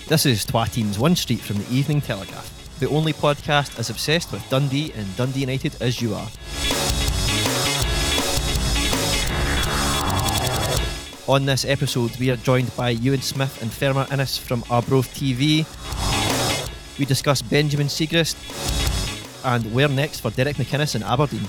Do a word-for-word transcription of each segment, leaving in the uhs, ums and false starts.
This is Twa Teams One Street from the Evening Telegraph, the only podcast as obsessed with Dundee and Dundee United as you are. On this episode, we are joined by Ewan Smith and Fermor Innes from Arbroath T V. We discuss Benjamin Siegrist and where next for Derek McInnes in Aberdeen.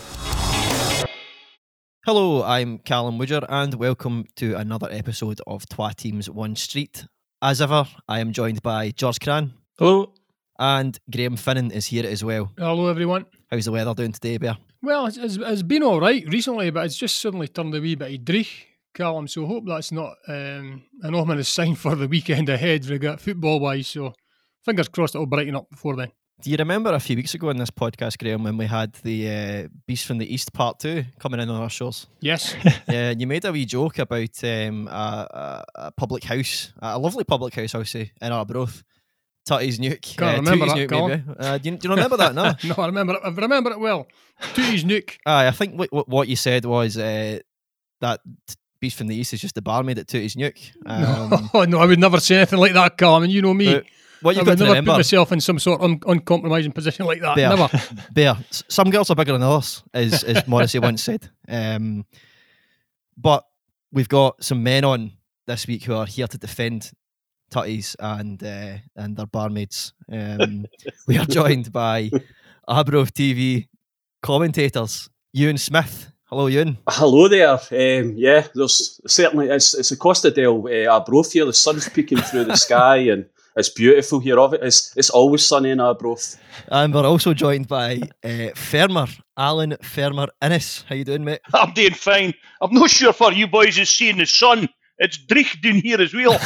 Hello, I'm Callum Woodger and welcome to another episode of Twa Teams One Street. As ever, I am joined by George Cran. Hello. And Graham Finnan is here as well. Hello everyone. How's the weather doing today, Bear? Well, it's, it's, it's been alright recently, but it's just suddenly turned a wee bit of dreich, Callum, so I hope that's not um, an ominous sign for the weekend ahead regard football-wise, so fingers crossed it'll brighten up before then. Do you remember a few weeks ago in this podcast, Graham, when we had the uh, Beast from the East Part two coming in on our shows? Yes. Yeah, and you made a wee joke about um, a, a, a public house, a lovely public house, I'll say, in Arbroath. Tutty's Nuke. Can't uh, remember Tooty's that, Nuke, Colin. maybe. Uh, do, you, do you remember that? No? No, I remember it. I remember it well. Tooty's Nuke. Aye, I think what, what you said was uh, that Beast from the East is just the barmaid at Tooty's Nuke. Um, no, no, I would never say anything like that, Callum, and you know me. But, What you've I got would to never remember, put myself in some sort of un- uncompromising position like that. Bear, Never. Bear, some girls are bigger than others, as, as Morrissey once said. Um, but we've got some men on this week who are here to defend Tutties and uh, and their barmaids. Um, we are joined by Arbroath T V commentators, Ewan Smith. Hello, Ewan. Hello there. Um, yeah, there's certainly it's it's a Costadale uh, Arbroath here. The sun's peeking through the sky and it's beautiful here. It's it's always sunny in Arbroath. And we're also joined by uh, Fermor, Alan Fermor Innes. How you doing, mate? I'm doing fine. I'm not sure for you boys is seeing the sun. It's dreich down here as well.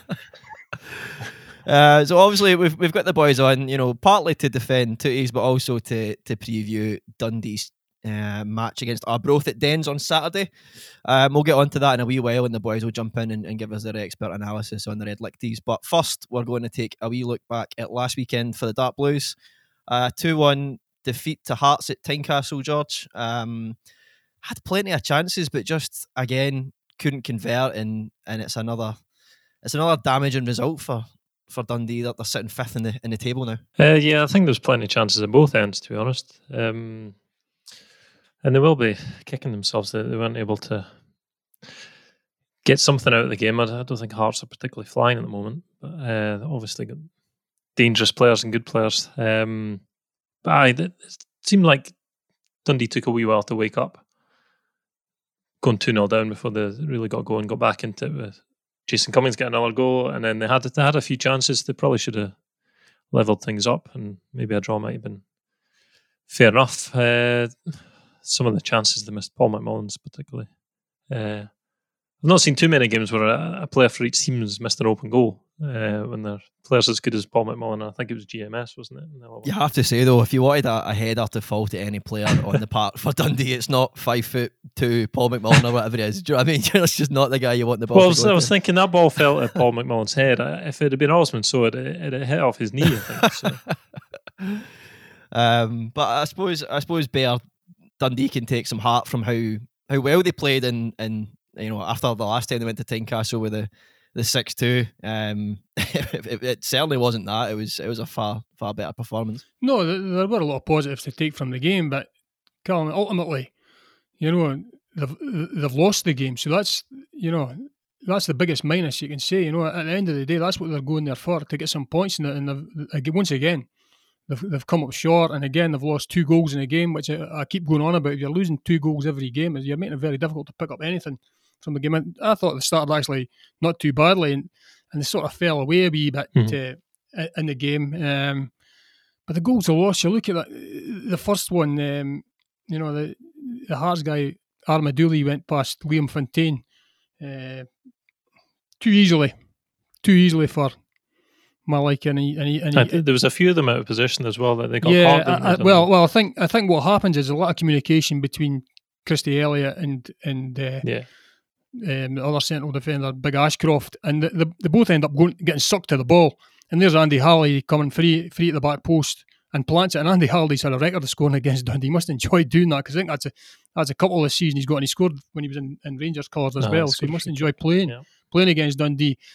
Uh, so obviously we've we've got the boys on, you know, partly to defend Tooties, but also to to preview Dundee's uh, match against Arbroath at Dens on Saturday. Um, we'll get on to that in a wee while, and the boys will jump in and, and give us their expert analysis on the Red Lichties. But first, we're going to take a wee look back at last weekend for the Dark Blues. Uh, two one defeat to Hearts at Tynecastle, George. Um, had plenty of chances, but just again couldn't convert, and and it's another it's another damaging result for. For Dundee, that they're sitting fifth in the in the table now. Uh, yeah, I think there's plenty of chances at both ends, to be honest. Um, and they will be kicking themselves that they weren't able to get something out of the game. I, I don't think Hearts are particularly flying at the moment, but uh, obviously got dangerous players and good players. Um, but aye, it seemed like Dundee took a wee while to wake up, going two nil down before they really got going, got back into it with Jason Cummings getting another goal, and then they had they had a few chances. They probably should have levelled things up, and maybe a draw might have been fair enough. Uh, some of the chances they missed, Paul McMullen's particularly. Uh, I've not seen too many games where a, a player for each team has missed an open goal uh, when they're players as good as Paul McMullen. I think it was G M S, wasn't it? You have to say though, if you wanted a, a header to fall to any player on the park for Dundee, it's not five foot two Paul McMullen or whatever it is. Do you know what I mean? It's just not the guy you want the ball. Well, I to was, go I was to. thinking that ball fell at Paul McMullen's head. If it had been Osman, so it it had hit off his knee. I think. So. um, but I suppose I suppose Bear Dundee can take some heart from how how well they played in in. You know, after the last time they went to Tynecastle with the the six two, um, it, it, it certainly wasn't that. It was it was a far far better performance. No, there, there were a lot of positives to take from the game, but Callum, ultimately, you know, they've they've lost the game, so that's you know that's the biggest minus you can say. You know, at the end of the day, that's what they're going there for, to get some points in it, and they've, once again. They've, they've come up short, and again they've lost two goals in a game, which I, I keep going on about. If you're losing two goals every game, you're making it very difficult to pick up anything from the game. And I thought they started actually not too badly, and, and they sort of fell away a wee bit mm-hmm. uh, in the game. Um, but the goals are lost. You look at that, the first one, um, you know, the, the Hearts guy, Armadilli, went past Liam Fontaine uh, too easily, too easily for my liking, and, he, and, he, and he, there was a few of them out of position as well that they got yeah, caught. I, I, well, well, I think I think what happens is a lot of communication between Christy Elliott and and uh, yeah. um, the other central defender, Big Ashcroft, and the, the, they both end up going getting sucked to the ball. And there's Andy Halliday coming free free at the back post and plants it. And Andy Halliday's had a record of scoring against Dundee. He must enjoy doing that, because I think that's a that's a couple of the season he's got, and he scored when he was in, in Rangers colours as no, well. So he must enjoy playing yeah. playing against Dundee.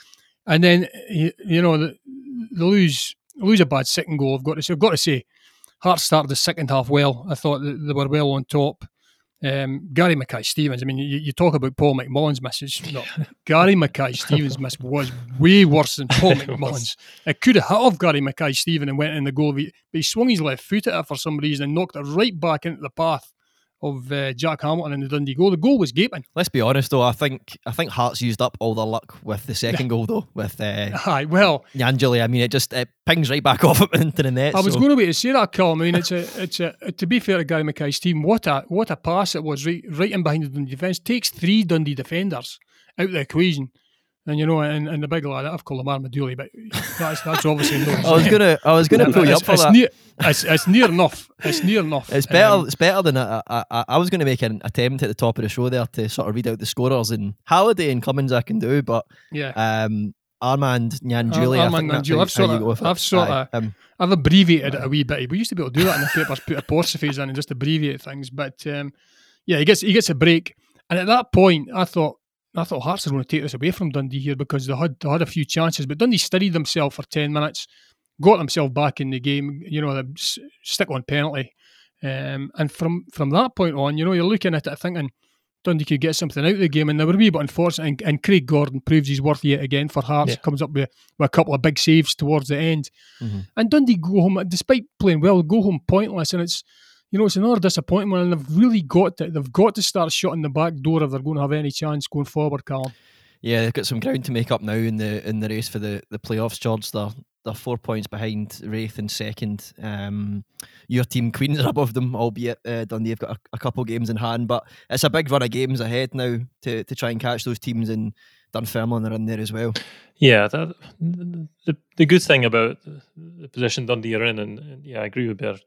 And then you, you know they, they lose lose a bad second goal. I've got to say, I've got to say, Hearts started the second half well. I thought that they were well on top. Um, Gary Mackay-Stevens, I mean, you, you talk about Paul McMullen's misses. No, Gary Mackay-Stevens' miss was way worse than Paul McMullen's. It could have hit off Gary Mackay-Stevens and went in the goal, but he swung his left foot at it for some reason and knocked it right back into the path of uh, Jack Hamilton in the Dundee goal. The goal was gaping. Let's be honest, though. I think I think Hearts used up all their luck with the second goal, though. With uh, Aye, well, Nyangeli, I mean, it just it pings right back off into the net. I was so. going to wait to say that, Callum. I mean, it's a, it's a. To be fair to Gary Mackay-Stevens, what a what a pass it was, right, right in behind the Dundee defence. Takes three Dundee defenders out of the equation. And you know, and, and the big lad, I've called him Armadilli, but that's that's obviously no. I was gonna, I was gonna pull you it's, up for it's that. Near, it's, it's near enough. It's near enough. It's better. Um, it's better than I, I, I was going to make an attempt at the top of the show there to sort of read out the scorers, and Halliday and Cummins I can do, but yeah. um, Armand Nyangeli. Ar- Armand Nyangeli. I've sort of, I've sort of, um, I've abbreviated it a wee bit. We used to be able to do that in the papers, put apostrophes in and just abbreviate things. But um, yeah, he gets he gets a break, and at that point, I thought. I thought Hearts are going to take this away from Dundee here because they had they had a few chances, but Dundee steadied themselves for ten minutes, got themselves back in the game. You know, the stick on penalty, um, and from from that point on, you know, you're looking at it thinking Dundee could get something out of the game, and they were a wee bit unfortunate. And, and Craig Gordon proves his worth yet again for Hearts. Yeah. Comes up with, with a couple of big saves towards the end, mm-hmm. and Dundee go home despite playing well, go home pointless, and it's. You know, it's another disappointment, and they've really got to, they've got to start shutting the back door if they're going to have any chance going forward, Callum. Yeah, they've got some ground to make up now in the in the race for the, the playoffs, George. They're, they're four points behind Wraith in second. Um, your team, Queens, are above them, albeit uh, Dundee have got a, a couple games in hand, but it's a big run of games ahead now to, to try and catch those teams, and Dunfermline are in there as well. Yeah, that, the the good thing about the position Dundee are in, and, and yeah, I agree with Bear.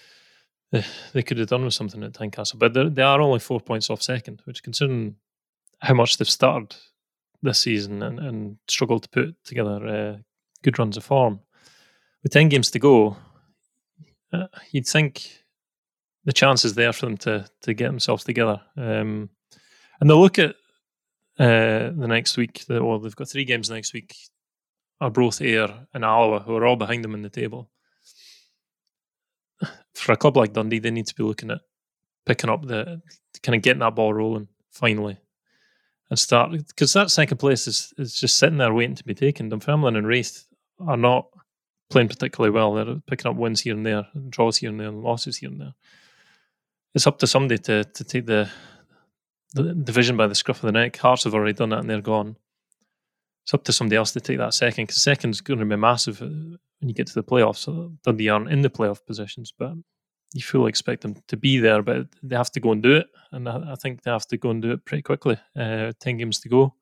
They could have done with something at Tynecastle, but they are only four points off second, which, considering how much they've started this season and, and struggled to put together uh, good runs of form, with ten games to go, uh, you'd think the chance is there for them to to get themselves together. Um, and they'll look at uh, the next week. The, well, they've got three games next week: Arbroath, Ayr, and Alloa, who are all behind them in the table. For a club like Dundee, they need to be looking at picking up the kind of getting that ball rolling finally and start, because that second place is, is just sitting there waiting to be taken. Dunfermline and Wraith are not playing particularly well. They're picking up wins here and there, draws here and there, and losses here and there. It's up to somebody to to take the, the division by the scruff of the neck. Hearts have already done that and they're gone. It's up to somebody else to take that second, because second's going to be massive when you get to the playoffs. So Dundee aren't in the playoff positions, but you fully expect them to be there, but they have to go and do it, and I, I think they have to go and do it pretty quickly. Uh, ten games to go.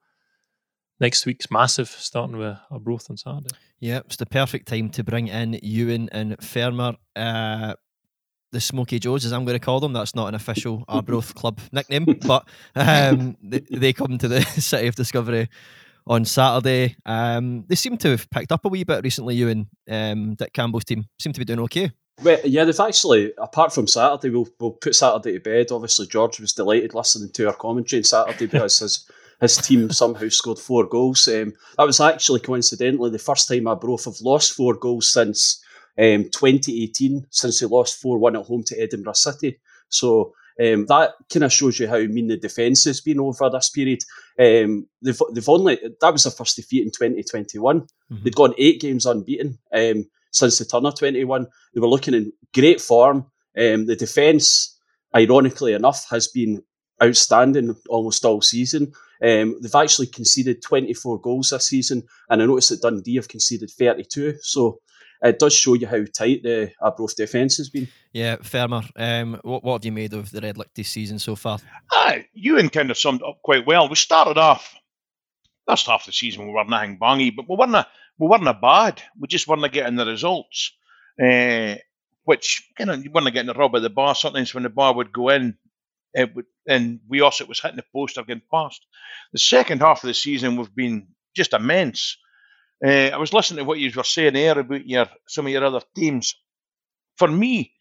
Next week's massive, starting with Arbroath on Saturday. Yeah, it's the perfect time to bring in Ewan and Fermor. Uh, the Smoky Joes, as I'm going to call them. That's not an official Arbroath club nickname, but um, they, they come to the City of Discovery on Saturday. Um, they seem to have picked up a wee bit recently, Ewan. Um, Dick Campbell's team seem to be doing okay. Well, yeah, they've actually, apart from Saturday, we'll, we'll put Saturday to bed. Obviously, George was delighted listening to our commentary on Saturday because his, his team somehow scored four goals. Um, that was actually, coincidentally, the first time Arbroath have lost four goals since um, twenty eighteen, since they lost four one at home to Edinburgh City. So um, that kind of shows you how mean the defence has been over this period. Um, they've, they've only, that was their first defeat in twenty twenty-one. Mm-hmm. They'd gone eight games unbeaten. Um, Since the turn of twenty-one, they were looking in great form. Um, the defence, ironically enough, has been outstanding almost all season. Um, they've actually conceded twenty-four goals this season, and I noticed that Dundee have conceded thirty-two. So it does show you how tight the Arbroath defence has been. Yeah, Fermor, um, what, what have you made of the Red Lick this season so far? Ah, Ewan kind of summed it up quite well. We started off, first half of the season, we were nothing bangy, but we weren't, we weren't bad. We just weren't getting the results, uh, which, you know, you weren't getting the rub of the bar. Sometimes when the bar would go in, it would, and we also, it was hitting the post or getting past. The second half of the season, we've been just immense. Uh, I was listening to what you were saying there about your some of your other teams. For me,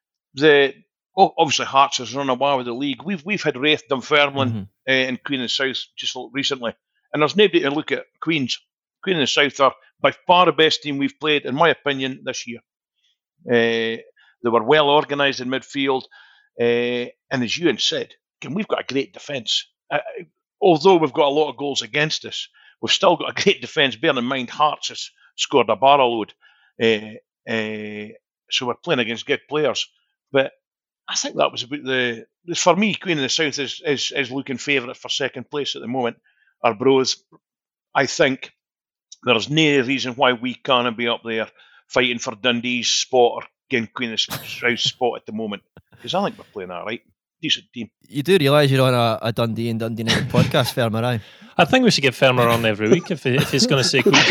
the oh, obviously Hearts has run away with the league. We've we've had Wraith, Dunfermline, mm-hmm. uh, and Queen and South just recently, and there's nobody to look at Queens. Queen of the South are by far the best team we've played, in my opinion, this year. Uh, they were well organised in midfield, uh, and as Ewan said, again, we've got a great defence. Uh, although we've got a lot of goals against us, we've still got a great defence. Bearing in mind, Hearts has scored a barrel load, uh, uh, so we're playing against good players. But I think that was about the, for me, Queen of the South is, is, is looking favourite for second place at the moment. Arbroath, I think there's no reason why we can't be up there fighting for Dundee's spot or getting Queen of the South spot at the moment. Because I think we're playing all right. Decent team. You do realise you're on a, a Dundee and Dundee United podcast, Fermer, aye? I think we should get Fermer on every week if, he, if he's going to say Queen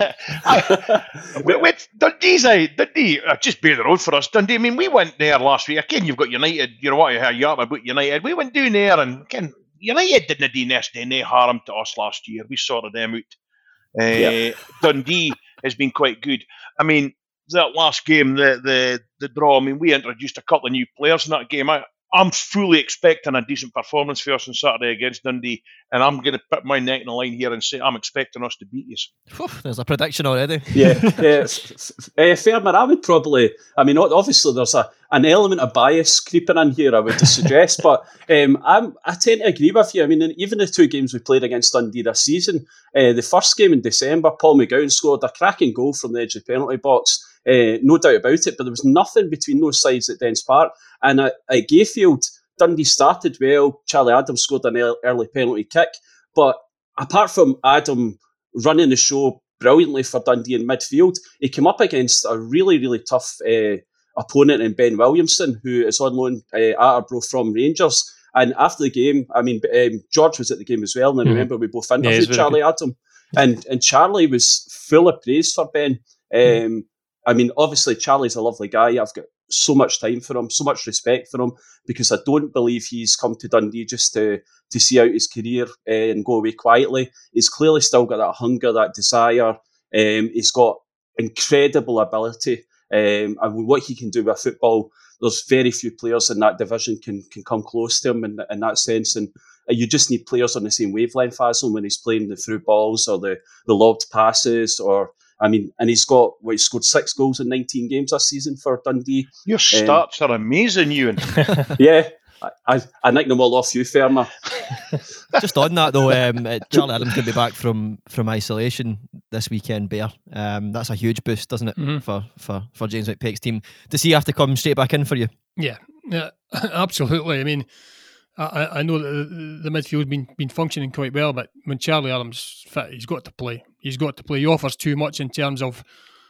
of wait, wait, Dundee's aye, Dundee, uh, just bear the road for us. Dundee, I mean, we went there last week. Again, you've got United, you know what I heard about United. We went down there and again, United didn't do any harm to us last year. We sorted them out. Uh, yeah. Dundee has been quite good. I mean, that last game, the, the the draw, I mean, we introduced a couple of new players in that game. I, I'm fully expecting a decent performance for us on Saturday against Dundee, and I'm going to put my neck in the line here and say I'm expecting us to beat you. There's a prediction already. Yeah, yeah. uh, Fermer, I would probably, I mean, obviously there's a an element of bias creeping in here, I would suggest, but um, I'm, I tend to agree with you. I mean, even the two games we played against Dundee this season, uh, the first game in December, Paul McGowan scored a cracking goal from the edge of the penalty box, uh, no doubt about it, but there was nothing between those sides at Dens Park. And at, at Gayfield, Dundee started well, Charlie Adams scored an early penalty kick, but apart from Adam running the show brilliantly for Dundee in midfield, he came up against a really, really tough uh, opponent in Ben Williamson, who is on loan uh, at Arbroath from Rangers. And after the game, I mean, um, George was at the game as well, and I mm. remember we both interviewed yeah, Charlie good. Adam. And and Charlie was full of praise for Ben. Um, mm. I mean, obviously, Charlie's a lovely guy. I've got so much time for him, so much respect for him, because I don't believe he's come to Dundee just to, to see out his career uh, and go away quietly. He's clearly still got that hunger, that desire. Um, he's got incredible ability. Um, and what he can do with football, there's very few players in that division can can come close to him in, in that sense. And you just need players on the same wavelength as him when he's playing the through balls or the, the lobbed passes. Or I mean, and he's got, well, he scored six goals in nineteen games this season for Dundee. Your stats um, are amazing, Ewan. Yeah. I, I, I nicked them all off you, Fermer. Just on that though, um, Charlie Adams going to be back from, from isolation this weekend, Bear. Um, that's a huge boost, doesn't it, mm-hmm. for, for, for James McPake's team? Does he have to come straight back in for you? Yeah, yeah, absolutely. I mean, I, I know that the, the midfield's been been functioning quite well, but when Charlie Adams fit, he's got to play. He's got to play. He offers too much in terms of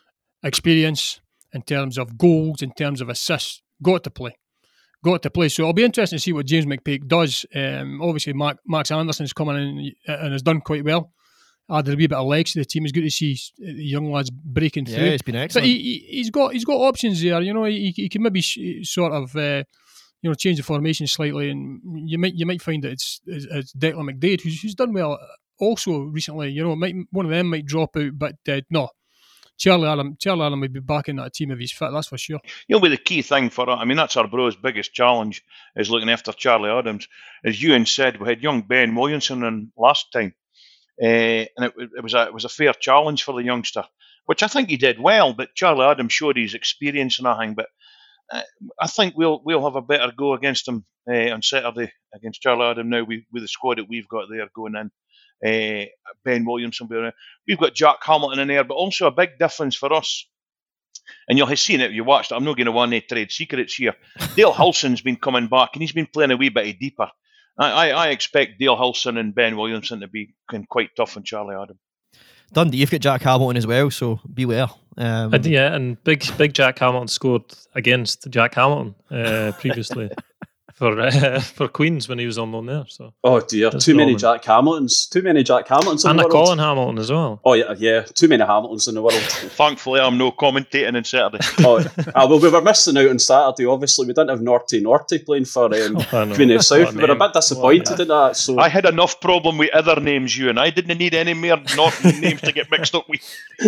experience, in terms of goals, in terms of assists. Got to play. Got to play. So it'll be interesting to see what James McPake does. Um, obviously, Mark, Max Anderson's coming in and has done quite well. Added a wee bit of legs to the team. It's good to see the young lads breaking through. Yeah, it's been excellent. But he, he, he's got he's got options there. You know, he, he can maybe sh- sort of uh, you know change the formation slightly, and you might you might find that it's it's, it's Declan McDaid who's, who's done well also recently. You know, might, one of them might drop out, but uh, no. Charlie Adam, Charlie Adam would be back in that team if he's fit, that's for sure. You'll be the key thing for it. I mean, that's Arbroath's biggest challenge, is looking after Charlie Adams. As Ewan said, we had young Ben Williamson in last time, uh, and it, it was a it was a fair challenge for the youngster, which I think he did well. But Charlie Adams showed his experience and everything. But uh, I think we'll we'll have a better go against him uh, on Saturday against Charlie Adam now with, with the squad that we've got there going in. Uh, Ben Williamson, we've got Jack Hamilton in there, but also a big difference for us, and you'll have seen it if you watched it. I'm not going to want any trade secrets here. Dale Hilson's been coming back, and he's been playing a wee bit deeper. I, I, I expect Dale Hilson and Ben Williamson to be quite tough on Charlie Adam. Dundee, you've got Jack Hamilton as well, so beware. Um, and yeah, and big big Jack Hamilton scored against Jack Hamilton uh, previously. For uh, for Queens when he was on loan there. So oh dear, too many Jack Hamiltons, too many Jack Hamiltons in and the a world. Colin Hamilton as well. Oh yeah, yeah, too many Hamiltons in the world. Thankfully, I'm no commentating on Saturday. oh, uh, well, we were missing out on Saturday. Obviously, we didn't have Norty Norty playing for um, oh, Queen of South. We were a bit disappointed in that. So I had enough problem with other names, you and I didn't need any more Norton names to get mixed up with.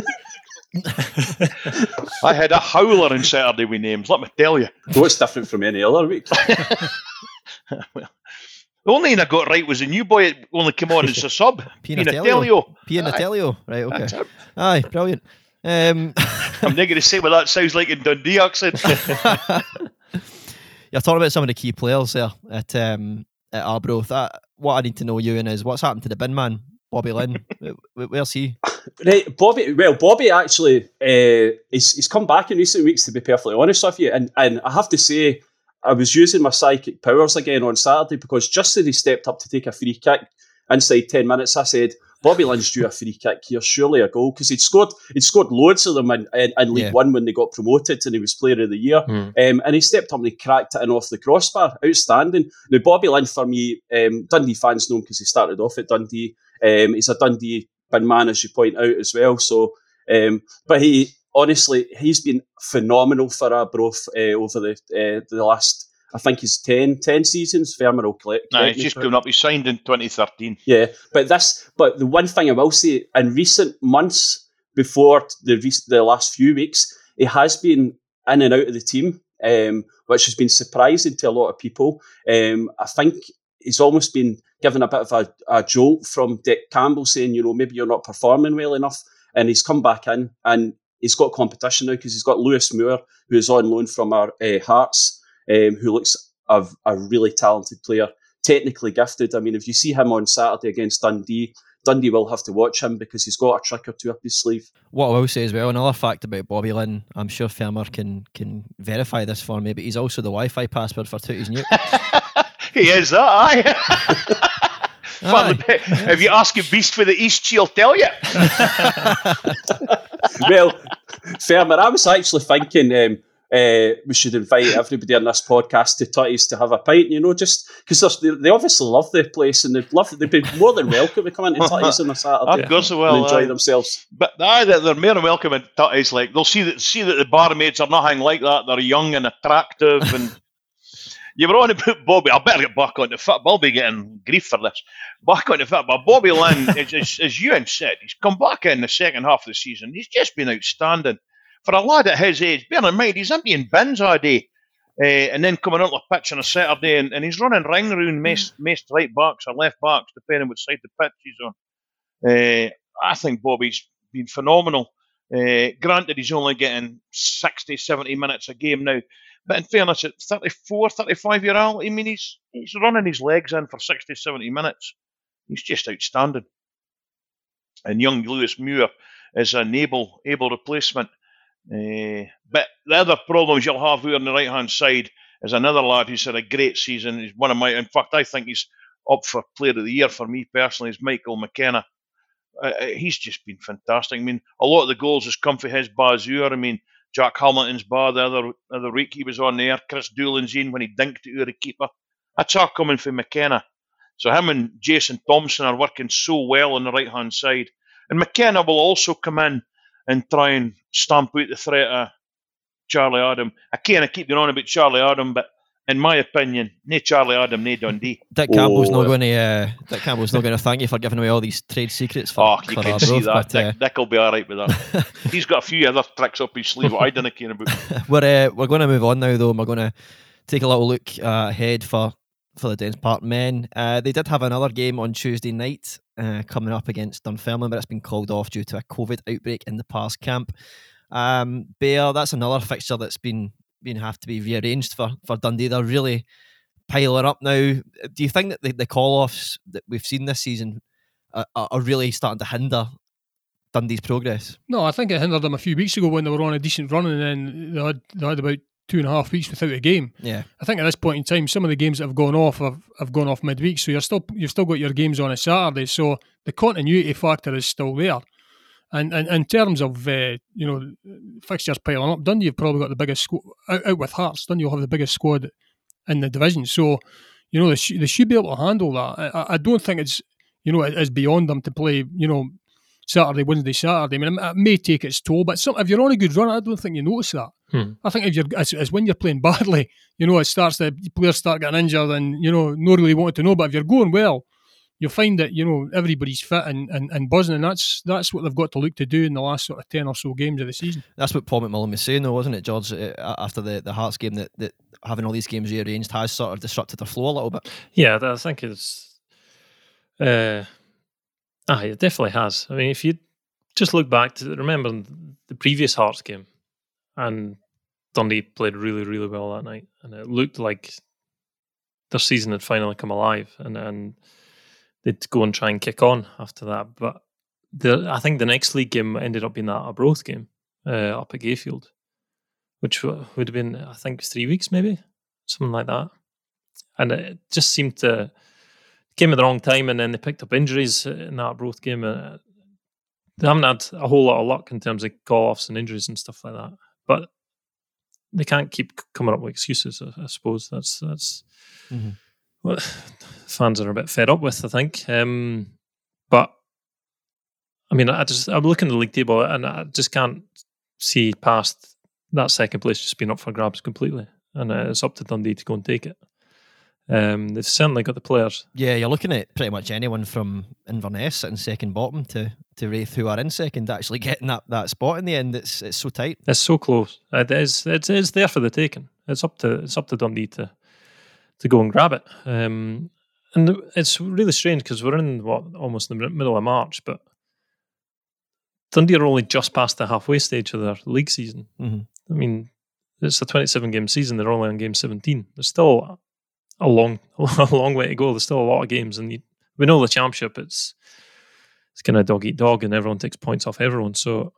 I had a howler on Saturday with names, let me tell you. What's different from any other week? well, The only thing I got right was the new boy that only came on as a sub. Pignatello. Pignatello. Right, okay. Aye, brilliant. Um, I'm not going to say what that sounds like in Dundee accent. You're talking about some of the key players there at um, at Arbroath. That, what I need to know, Ewan, is what's happened to the bin man, Bobby Lynn? Where's he? Right, Bobby. Well, Bobby actually, uh, he's he's come back in recent weeks. To be perfectly honest with you, and and I have to say, I was using my psychic powers again on Saturday, because just as he stepped up to take a free kick inside ten minutes, I said, Bobby Lynn's due a free kick here, surely a goal, because he'd scored he'd scored loads of them in, in, in League yeah. One when they got promoted, and he was Player of the Year. Mm. Um, and he stepped up and he cracked it in off the crossbar. Outstanding. Now, Bobby Lynn, for me, um, Dundee fans know him because he started off at Dundee. Um, he's a Dundee bin man, as you point out as well. So, um, but he honestly, he's been phenomenal for Arbroath uh, over the uh, the last. I think he's ten, ten seasons. Fermer will collect. Nah, he's just coming up. He signed in twenty thirteen. Yeah, but this, but the one thing I will say, in recent months, before the the last few weeks, he has been in and out of the team, um, which has been surprising to a lot of people. Um, I think he's almost been given a bit of a, a jolt from Dick Campbell, saying, you know, maybe you're not performing well enough, and he's come back in, and he's got competition now, because he's got Lewis Moore, who is on loan from our uh, Hearts. Um, who looks a, a really talented player, technically gifted. I mean, if you see him on Saturday against Dundee, Dundee will have to watch him, because he's got a trick or two up his sleeve. What I will say as well, another fact about Bobby Lynn, I'm sure Fermer can can verify this for me, but he's also the Wi-Fi password for Tooties Nuke. He is that, aye. Well, yeah. If you ask a beast for the East, she'll tell you. Well, Fermer, I was actually thinking... Um, Uh, we should invite everybody on this podcast to Tutties to have a pint, you know, just because they, they obviously love the place, and they'd love they'd be more than welcome to come into Tutties on a Saturday of course they will, and enjoy uh, themselves. But aye, they're, they're more than welcome in Tutties. Like, they'll see that see that the barmaids are nothing like that. They're young and attractive, and you were on about Bobby. I better get back on the football. I'll be getting grief for this. Back on the football. Bobby Lynn, as, as, as Ewan said, he's come back in the second half of the season. He's just been outstanding. For a lad at his age, bear in mind, he's emptying bins all day, uh, and then coming out the pitch on a Saturday, and, and he's running ring round most, most right backs or left backs, depending which side the pitch he's on. Uh, I think Bobby's been phenomenal. Uh, granted, he's only getting sixty, seventy minutes a game now, but in fairness, at thirty-four, thirty-five year old, I mean, he's he's running his legs in for sixty, seventy minutes. He's just outstanding. And young Lewis Moore is an able, able replacement. Uh, but the other problems you'll have here on the right hand side is another lad who's had a great season. He's one of my, in fact, I think he's up for Player of the Year for me personally. Is Michael McKenna. Uh, he's just been fantastic. I mean, a lot of the goals has come for his bazure. I mean, Jack Hamilton's bar the other other week he was on there. Chris Doolan's in when he dinked it to the keeper. That's all coming for McKenna. So him and Jason Thompson are working so well on the right hand side, and McKenna will also come in and try and stamp out the threat of Charlie Adam. I can't keep going on about Charlie Adam, but in my opinion, no Charlie Adam, no Dundee. Dick Campbell's oh. not going to. Uh, Dick Campbell's not going to thank you for giving away all these trade secrets. For, oh, you for can Arbroath, see that. but, Dick, uh, Dick will be all right with that. He's got a few other tricks up his sleeve what I don't care about. we're uh, we're going to move on now, though. And we're going to take a little look uh, ahead for for the Dens Park men. Uh, they did have another game on Tuesday night uh, coming up against Dunfermline, but it's been called off due to a COVID outbreak in the Pars camp. Um, Bear, that's another fixture that's been been have to be rearranged for, for Dundee. They're really piling up now. Do you think that the, the call-offs that we've seen this season are, are really starting to hinder Dundee's progress? No, I think it hindered them a few weeks ago when they were on a decent run, and then they had, they had about two and a half weeks without a game. Yeah, I think at this point in time, some of the games that have gone off have, have gone off midweek, so you're still you've still got your games on a Saturday. So the continuity factor is still there. And, and in terms of uh, you know fixtures piling up, Dundee have probably got the biggest squad out, out with Hearts. Dundee will have the biggest squad in the division, so you know they, sh- they should be able to handle that. I, I don't think it's you know it is beyond them to play you know Saturday, Wednesday, Saturday. I mean, it may take its toll, but some, if you're on a good run, I don't think you notice that. Hmm. I think if you're it's, it's when you're playing badly, you know, it starts the players start getting injured, and you know, not really wanting to know. But if you're going well, you'll find that, you know, everybody's fit and, and, and buzzing, and that's that's what they've got to look to do in the last sort of ten or so games of the season. That's what Paul McMullen was saying, though, wasn't it, George, uh, after the, the Hearts game, that, that having all these games rearranged has sort of disrupted their flow a little bit. Yeah, I think it's... Uh, ah, it definitely has. I mean, if you just look back to... Remember the previous Hearts game, and Dundee played really, really well that night, and it looked like their season had finally come alive, and, and they'd go and try and kick on after that. But the, I think the next league game ended up being that Arbroath game uh, up at Gayfield, which would have been, I think, three weeks maybe, something like that. And it just seemed to came at the wrong time, and then they picked up injuries in that Arbroath game. Uh, they haven't had a whole lot of luck in terms of call-offs and injuries and stuff like that. But they can't keep coming up with excuses, I, I suppose. That's that's mm-hmm. what fans are a bit fed up with, I think. Um, but I mean, I just I'm looking at the league table, and I just can't see past that second place just being up for grabs completely, and uh, it's up to Dundee to go and take it. Um, they've certainly got the players. Yeah, you're looking at pretty much anyone from Inverness sitting second bottom to, to Wraith, who are in second, actually getting that, that spot in the end. It's it's so tight. It's so close. It is. It's, it's there for the taking. It's up to it's up to Dundee to to go and grab it. Um, and it's really strange because we're in what almost the middle of March, but Dundee are only just past the halfway stage of their league season. Mm-hmm. I mean, it's a twenty-seven game season. They're only on game seventeen. There's still a long, a long way to go. There's still a lot of games, and you, we know the championship. It's it's kind of dog eat dog, and everyone takes points off everyone. So,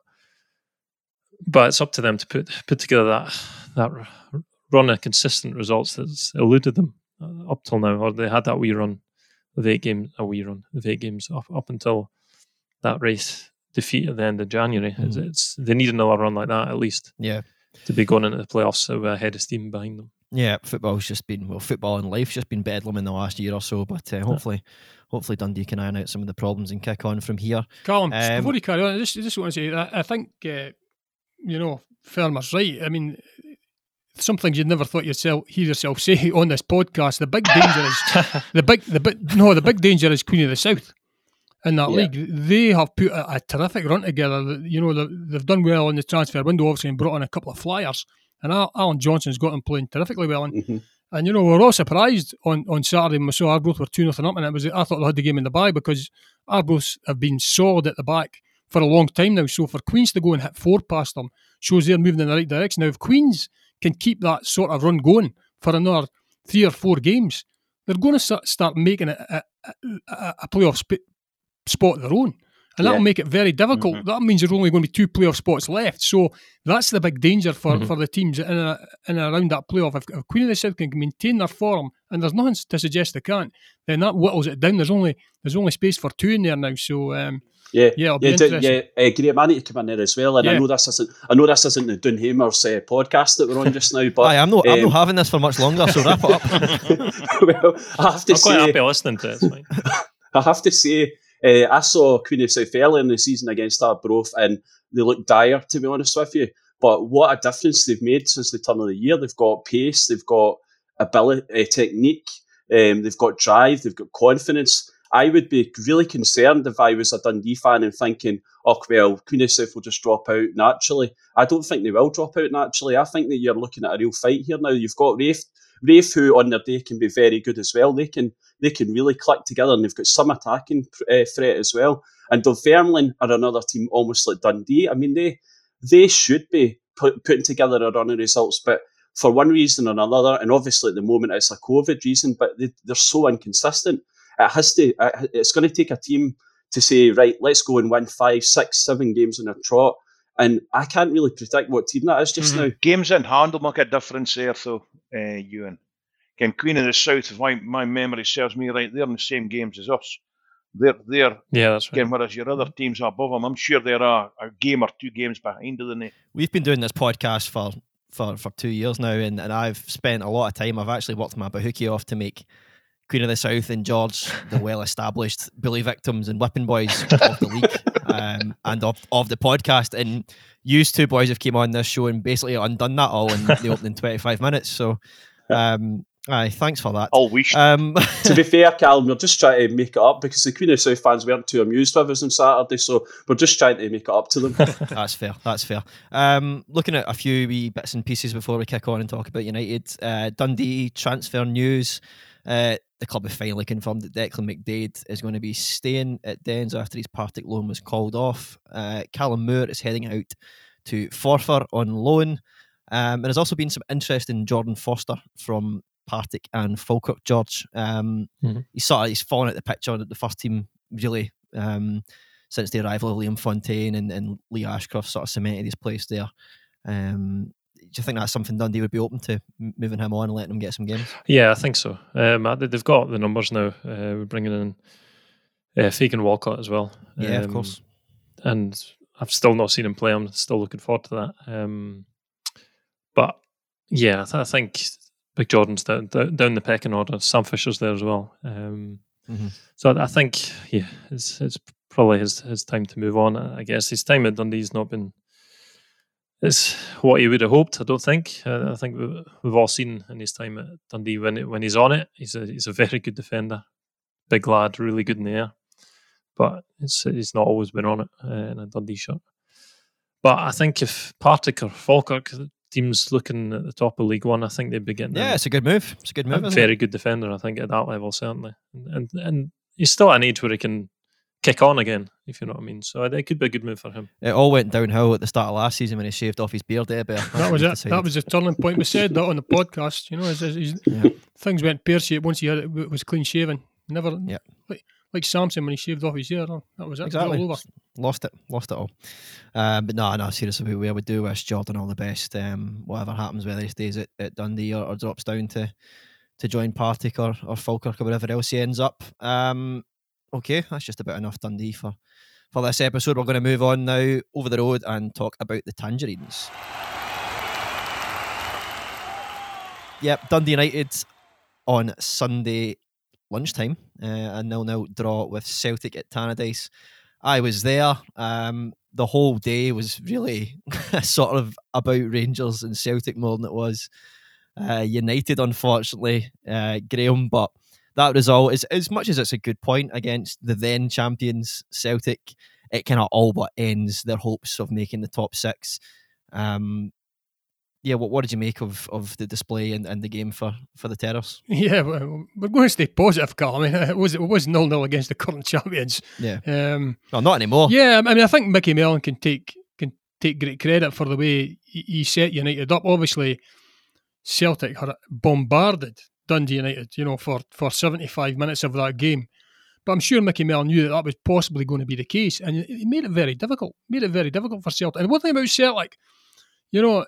but it's up to them to put put together that that run of consistent results that's eluded them up till now. Or they had that wee run of eight games, a wee run of eight games up up until that race defeat at the end of January. Mm. It's, it's they need another run like that at least. Yeah, to be going into the playoffs with a head of steam behind them. Yeah, football's just been well, football and life's just been bedlam in the last year or so. But uh, hopefully, yeah. hopefully Dundee can iron out some of the problems and kick on from here. Callum, um, before you carry on, I just, just want to say, I, I think uh, you know, Fermer's right. I mean, some things you'd never thought yourself hear yourself say on this podcast. The big danger is the big the big no, the big danger is Queen of the South in that yeah. league. They have put a, a terrific run together. You know, they've done well in the transfer window, obviously, and brought on a couple of flyers. And Alan Johnson's got them playing terrifically well. And, mm-hmm. and you know, we were all surprised on, on Saturday when we saw Arbroath were two nothing up. And it was, I thought they had the game in the bag because Arbroath have been solid at the back for a long time now. So for Queens to go and hit four past them shows they're moving in the right direction. Now, if Queens can keep that sort of run going for another three or four games, they're going to start making it a, a, a playoff sp- spot of their own. And that'll yeah. make it very difficult. Mm-hmm. That means there's only going to be two playoff spots left. So that's the big danger for, mm-hmm. for the teams in and, in and around that playoff. If, if Queen of the South can maintain their form, and there's nothing to suggest they can't, then that whittles it down. There's only there's only space for two in there now. So um, yeah, yeah, it'll be yeah, interesting. D- yeah, uh, Graham, I need to come in there as well. And yeah. I know this isn't I know this isn't the Dunhamers uh, podcast that we're on just now. But Aye, I'm not um, I'm not having this for much longer. So wrap it up. Well, I have to I'm say, quite happy listening to it. It's fine. I have to say. Uh, I saw Queen of South early in the season against Arbroath, and they looked dire, to be honest with you. But what a difference they've made since the turn of the year. They've got pace, they've got ability, uh, technique, um, they've got drive, they've got confidence. I would be really concerned if I was a Dundee fan and thinking, oh, well, Queen of South will just drop out naturally. I don't think they will drop out naturally. I think that you're looking at a real fight here now. You've got Wraith, Wraith, who on their day can be very good as well. They can they can really click together, and they've got some attacking uh, threat as well. And Dunfermline are another team almost like Dundee. I mean, they they should be put, putting together a run of results, but for one reason or another, and obviously at the moment it's a COVID reason, but they, they're so inconsistent. It has to. It's going to take a team to say, right, let's go and win five, six, seven games in a trot. And I can't really predict what team that is just mm-hmm. now. Games in hand will make a difference there, though, uh, Ewan. Again, Queen of the South, if my, my memory serves me right, they're in the same games as us. They're, they're yeah, that's right. Again, whereas your other teams are above them, I'm sure there are a game or two games behind them. They? We've been doing this podcast for, for, for two years now, and, and I've spent a lot of time. I've actually worked my bahookie off to make Queen of the South and George the well-established bully victims and whipping boys of the league um, and of, of the podcast. And you two boys have came on this show and basically undone that all in the opening twenty-five minutes. So um, Aye, thanks for that. All wish. Um, To be fair, Callum, we're just trying to make it up because the Queen of South fans weren't too amused with us on Saturday, so we're just trying to make it up to them. That's fair. That's fair. Um, looking at a few wee bits and pieces before we kick on and talk about United. Uh, Dundee transfer news. Uh, the club have finally confirmed that Declan McDade is going to be staying at Dens after his Partick loan was called off. Uh, Callum Moore is heading out to Forfar on loan. Um, and there's also been some interest in Jordan Foster from Partick and Falkirk, George. Um, mm-hmm. He's sort of he's fallen at the picture at the first team really um, since the arrival of Liam Fontaine and, and Lee Ashcroft sort of cemented his place there. Um, do you think that's something Dundee would be open to, moving him on and letting him get some games? Yeah, I think so. Um, they've got the numbers now. Uh, we're bringing in uh, Fagan Walcott as well. Yeah, um, of course. And I've still not seen him play. I'm still looking forward to that. Um, but yeah, I, th- I think Big Jordan's down, down the pecking order. Sam Fisher's there as well. Um, mm-hmm. So I think, yeah, it's it's probably his his time to move on. I guess his time at Dundee's not been it's what he would have hoped. I don't think. Uh, I think we've, we've all seen in his time at Dundee when it, when he's on it, he's a he's a very good defender, big lad, really good in the air. But it's he's not always been on it uh, in a Dundee shirt. But I think if Partick or Falkirk, the teams looking at the top of League One, I think they'd be getting Yeah, a, it's a good move. It's a good move. a isn't very it? good defender, I think, at that level, certainly. And, and and he's still at an age where he can kick on again, if you know what I mean. So it could be a good move for him. It all went downhill at the start of last season when he shaved off his beard there, Bear. That was it. That was the turning point. We said that on the podcast. You know, as, as, as yeah. things went pear-shaped once he had it, it was clean shaven. Never, yeah. like, like Samson when he shaved off his hair. That was it. Exactly. All over. Lost it. Lost it all. Um, but no, no, seriously, we would do wish Jordan all the best. Um, whatever happens, whether he stays at, at Dundee or, or drops down to to join Partick or, or Falkirk or wherever else he ends up. Um, okay, that's just about enough Dundee for, for this episode. We're going to move on now over the road and talk about the Tangerines. Yep, Dundee United on Sunday lunchtime, uh, a nil-nil draw with Celtic at Tannadice. I was there. Um, the whole day was really sort of about Rangers and Celtic more than it was uh, United, unfortunately, uh, Graham. But that result, is as much as it's a good point against the then champions Celtic, it kind of all but ends their hopes of making the top six. Um, yeah, what what did you make of, of the display and, and the game for, for the Terrors? Yeah, we're going to stay positive, Carl. I mean, it was it was nil-nil against the current champions. Yeah, um, well, not anymore. Yeah, I mean, I think Mickey Mellon can take can take great credit for the way he, he set United up. Obviously, Celtic had bombarded Dundee United, you know, for, for seventy-five minutes of that game. But I'm sure Mickey Mellon knew that that was possibly going to be the case, and he made it very difficult. Made it very difficult for Celtic. And one thing about Celtic, you know,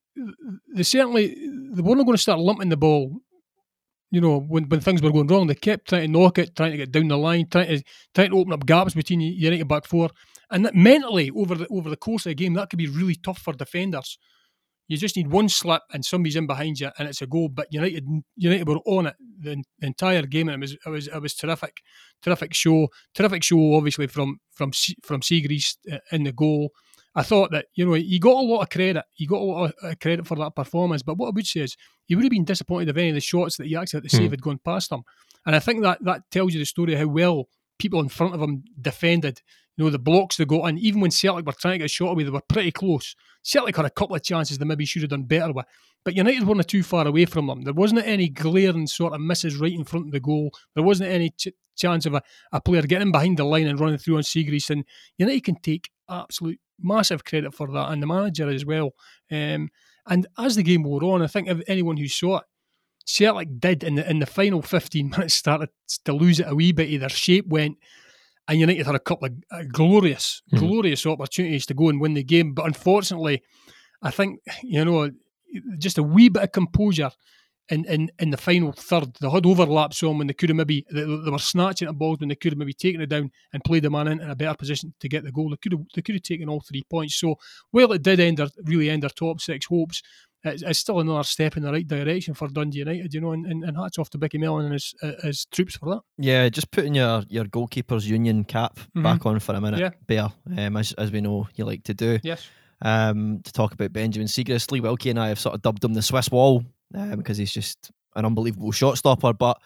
they certainly they weren't going to start lumping the ball. You know, when, when things were going wrong, they kept trying to knock it, trying to get down the line, trying to trying to open up gaps between United back four. And that mentally, over the over the course of the game, that could be really tough for defenders. You just need one slip and somebody's in behind you, and it's a goal. But United, United were on it the, the entire game, and it was it was it was terrific, terrific show, terrific show. Obviously from from from Siegrist in the goal. I thought that, you know, he got a lot of credit. He got a lot of credit for that performance. But what I would say is he would have been disappointed if any of the shots that he actually had to save mm. had gone past him. And I think that that tells you the story of how well people in front of him defended. You know, the blocks they got in. Even when Celtic were trying to get a shot away, they were pretty close. Celtic had a couple of chances they maybe should have done better with. But United weren't too far away from them. There wasn't any glaring sort of misses right in front of the goal. There wasn't any ch- chance of a, a player getting behind the line and running through on Siegrist. And United can take absolute massive credit for that, and the manager as well. Um, and as the game wore on, I think if anyone who saw it, Celtic did in the in the final fifteen minutes started to lose it a wee bit. Their shape went, and United had a couple of uh, glorious, mm-hmm. glorious opportunities to go and win the game. But unfortunately, I think, you know, just a wee bit of composure in, in, in the final third. They had overlaps on when they could have maybe, they, they were snatching at balls when they could have maybe taken it down and played the man in, in a better position to get the goal. They could have they could have taken all three points. So, while it did end their, really end their top six hopes, it's, it's still another step in the right direction for Dundee United, you know, and, and, and hats off to Mickey Mellon and his, uh, his troops for that. Yeah, just putting your, your goalkeeper's union cap mm-hmm. back on for a minute, yeah. Bear, um, as, as we know you like to do. Yes. Um, to talk about Benjamin Siegrist, Lee Wilkie and I have sort of dubbed him the Swiss Wall um, because he's just an unbelievable shot stopper. But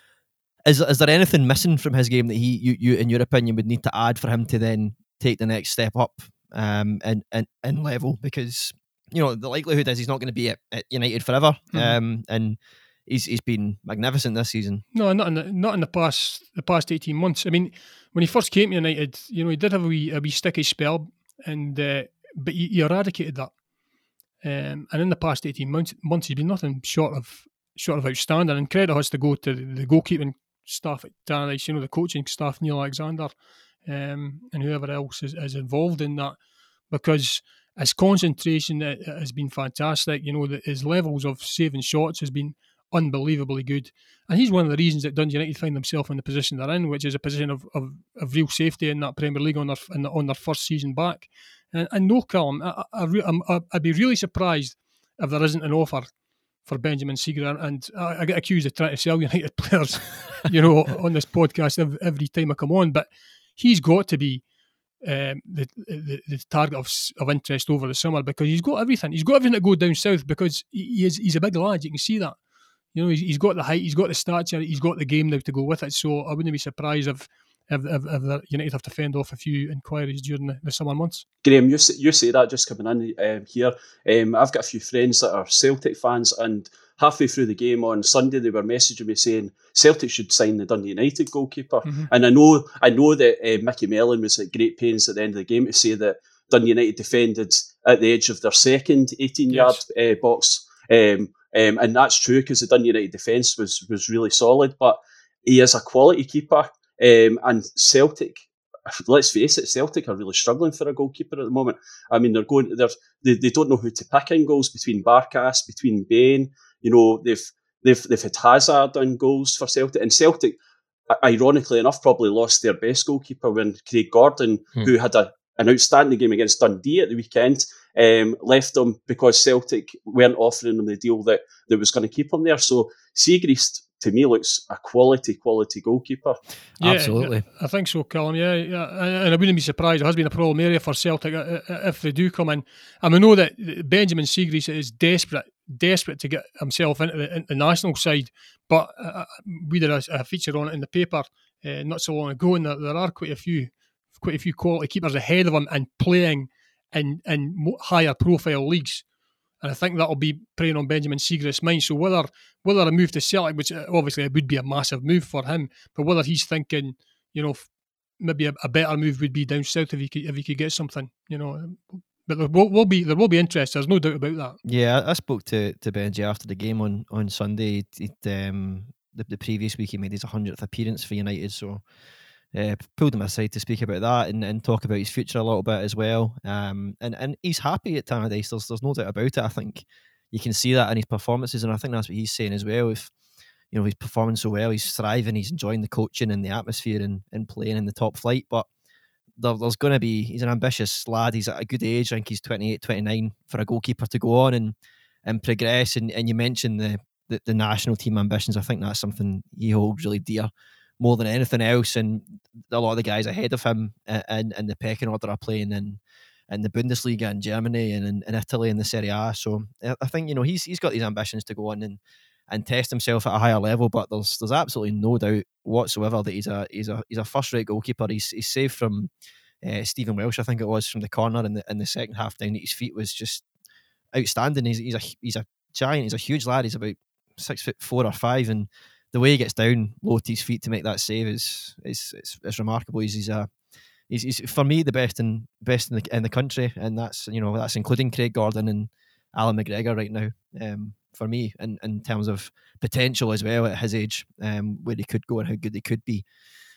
is is there anything missing from his game that he, you, you in your opinion, would need to add for him to then take the next step up um, in, in, in level? Because, you know, the likelihood is he's not going to be at, at United forever. Mm-hmm. Um, and he's he's been magnificent this season. No, not in the not in the past the past eighteen months. I mean, when he first came to United, you know, he did have a wee a wee sticky spell, and uh, but he, he eradicated that. Um, and in the past eighteen months, months, he's been nothing short of short of outstanding. And credit has to go to the, the goalkeeping staff at Tannadice, you know, the coaching staff, Neil Alexander, um, and whoever else is, is involved in that, because his concentration has been fantastic. You know, the, his levels of saving shots has been unbelievably good, and he's one of the reasons that Dundee United find themselves in the position they're in, which is a position of, of, of real safety in that Premier League on their in the, on their first season back. And, and no, Callum, I, I, I, I'd be really surprised if there isn't an offer for Benjamin Seager. And I, I get accused of trying to sell United players, you know, on this podcast every, every time I come on, but he's got to be um, the, the the target of of interest over the summer, because he's got everything. He's got everything to go down south, because he is he's a big lad. You can see that. You know, he's, he's got the height, he's got the stature, he's got the game now to go with it. So I wouldn't be surprised if if, if, if the United have to fend off a few inquiries during the, the summer months. Graham, you say, you say that just coming in um, here. Um, I've got a few friends that are Celtic fans, and halfway through the game on Sunday, they were messaging me saying Celtic should sign the Dundee United goalkeeper. Mm-hmm. And I know I know that uh, Mickey Mellon was at great pains at the end of the game to say that Dundee United defended at the edge of their second eighteen-yard yes. uh, box. Um, um, and that's true, because the Dundee United defence was was really solid. But he is a quality keeper. Um, and Celtic, let's face it, Celtic are really struggling for a goalkeeper at the moment. I mean, they're going, they're, they they don't know who to pick in goals between Barkas, between Bain. You know, they've they've they've had Hazard done goals for Celtic, and Celtic, ironically enough, probably lost their best goalkeeper when Craig Gordon, hmm. who had a, an outstanding game against Dundee at the weekend, um, left them because Celtic weren't offering them the deal that, that was going to keep him there. So Siegrist, to me, looks a quality, quality goalkeeper. Yeah, absolutely. I think so, Callum. Yeah, yeah, and I wouldn't be surprised. It has been a problem area for Celtic if they do come in. And we know that Benjamin Siegrist is desperate, desperate to get himself into the, into the national side. But uh, we did a, a feature on it in the paper uh, not so long ago, and there, there are quite a few, quite a few quality keepers ahead of him and playing in in higher profile leagues. And I think that'll be preying on Benjamin Siegrist's mind. So whether whether a move to Celtic, which obviously it would be a massive move for him, but whether he's thinking, you know, maybe a, a better move would be down south if he could if he could get something, you know. But there will, will be there will be interest. There's no doubt about that. Yeah, I spoke to, to Benji after the game on on Sunday. He'd, um, the, the previous week he made his one hundredth appearance for United, so. Uh, pulled him aside to speak about that and, and talk about his future a little bit as well. Um, and, and he's happy at Tannadice. There's, there's no doubt about it. I think you can see that in his performances, and I think that's what he's saying as well. If you know he's performing so well, he's thriving, he's enjoying the coaching and the atmosphere and, and playing in the top flight. But there, there's going to be, he's an ambitious lad. He's at a good age. I think he's twenty-eight, twenty-nine for a goalkeeper to go on and and progress. And, and you mentioned the, the the national team ambitions. I think that's something he holds really dear, more than anything else, and a lot of the guys ahead of him in, in the pecking order are playing in, in the Bundesliga in Germany and in, in Italy in the Serie A. So I think, you know, he's he's got these ambitions to go on and, and test himself at a higher level. But there's there's absolutely no doubt whatsoever that he's a he's a he's a first rate goalkeeper. He's he's saved from uh, Stephen Welsh, I think it was, from the corner in the in the second half down at his feet was just outstanding. He's he's a he's a giant. He's a huge lad. He's about six foot four or five, and the way he gets down low to his feet to make that save is is it's, it's remarkable. He's he's, a, he's he's for me the best in best in the in the country, and that's you know that's including Craig Gordon and Alan McGregor right now. Um, for me, in, in terms of potential as well at his age, um, where he could go and how good they could be.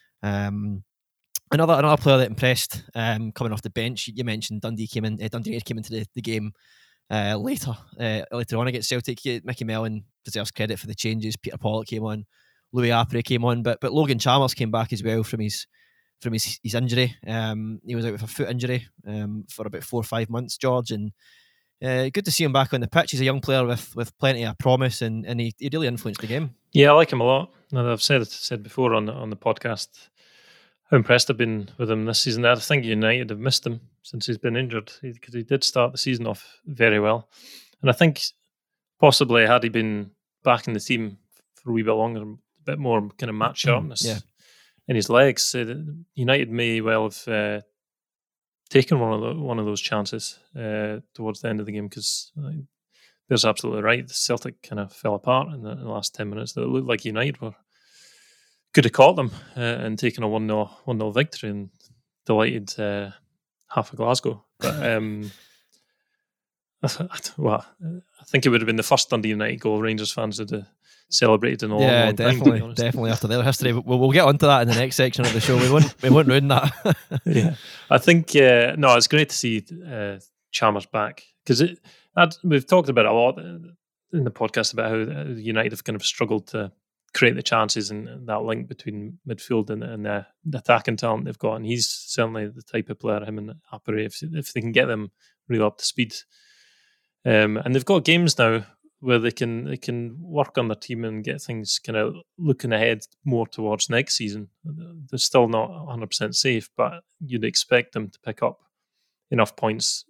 Um, another another player that impressed, um, coming off the bench. You mentioned Dundee came in. Uh, Dundee United came into the, the game. Uh, later, uh, later on against Celtic, Mickey Mellon deserves credit for the changes. Peter Pollock came on, Louis Apre came on, but but Logan Chalmers came back as well from his from his, his injury. Um, he was out with a foot injury um, for about four or five months, George, and uh, good to see him back on the pitch. He's a young player with, with plenty of promise, and, and he, he really influenced the game. Yeah, I like him a lot. And I've said said before on the, on the podcast how impressed I've been with him this season. I think United have missed him since he's been injured, because he, he did start the season off very well. And I think possibly had he been back in the team for a wee bit longer, a bit more kind of match sharpness Yeah. in his legs. So United may well have uh, taken one of the, one of those chances uh, towards the end of the game, because uh, Bear's absolutely right. The Celtic kind of fell apart in the, in the last ten minutes. That it looked like United were could have caught them uh, and taken a one nil victory and delighted uh, half of Glasgow. But um, well, I think it would have been the first Dundee United goal Rangers fans had uh, celebrated in a long, Yeah, long definitely, time. To be honest. definitely after their history. But we'll, we'll get onto that in the next section of the show. We won't, we won't ruin that. Yeah, I think uh, no, it's great to see uh, Chalmers back, because it. I'd, we've talked about it a lot in the podcast about how United have kind of struggled to create the chances and that link between midfield and, and the, the attacking talent they've got. And he's certainly the type of player, him and Apare, if, if they can get them really up to speed. Um, and they've got games now where they can they can work on their team and get things kind of looking ahead more towards next season. They're still not one hundred percent safe, but you'd expect them to pick up enough points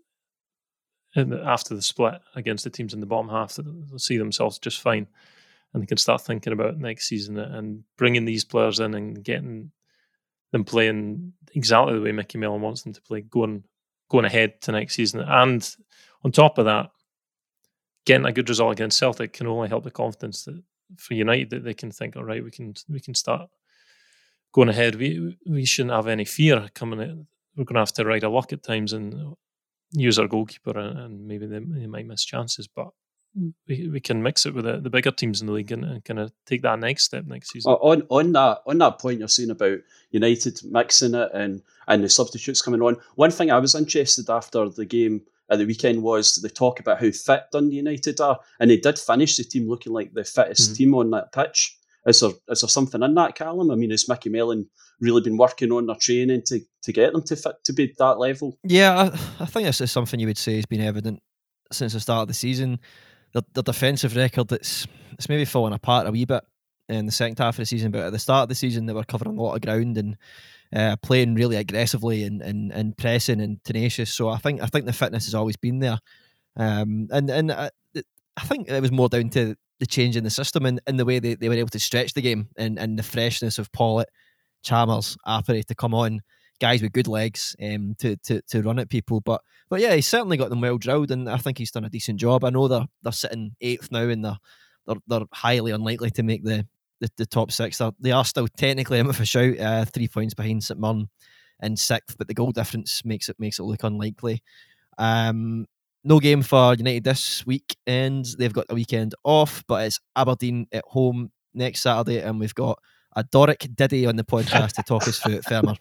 in the, after the split against the teams in the bottom half that they'll see themselves just fine. And they can start thinking about next season and bringing these players in and getting them playing exactly the way Mickey Mellon wants them to play, going going ahead to next season. And on top of that, getting a good result against Celtic can only help the confidence that for United, that they can think, all right, we can we can start going ahead. We we shouldn't have any fear coming in. We're going to have to ride a luck at times and use our goalkeeper, and, and maybe they, they might miss chances, but we we can mix it with the, the bigger teams in the league and, and kind of take that next step next season. On on that on that point you're saying about United mixing it and, and the substitutes coming on, one thing I was interested after the game at the weekend was the talk about how fit Dundee United are, and they did finish the team looking like the fittest mm-hmm. team on that pitch. Is there is there something in that, Callum? I mean, has Mickey Mellon really been working on their training to, to get them to fit to be that level? Yeah, I, I think this is something you would say has been evident since the start of the season. The, the defensive record, it's it's maybe falling apart a wee bit in the second half of the season, but at the start of the season they were covering a lot of ground and uh, playing really aggressively and, and, and pressing and tenacious. So I think I think the fitness has always been there, um, and and I, I think it was more down to the change in the system and, and the way they, they were able to stretch the game and, and the freshness of Pawlett, Chalmers, Apare to come on, guys with good legs um, to, to to run at people. But but yeah, he's certainly got them well drilled, and I think he's done a decent job. I know they're they're sitting eighth now, and they're they're, they're highly unlikely to make the, the, the top six. They're, they are still technically in with a shout, uh, three points behind St Mirren in sixth, but the goal difference makes it makes it look unlikely. Um, no game for United this week, and they've got a weekend off, but it's Aberdeen at home next Saturday, and we've got a Doric Diddy on the podcast to talk us through it, Fermer.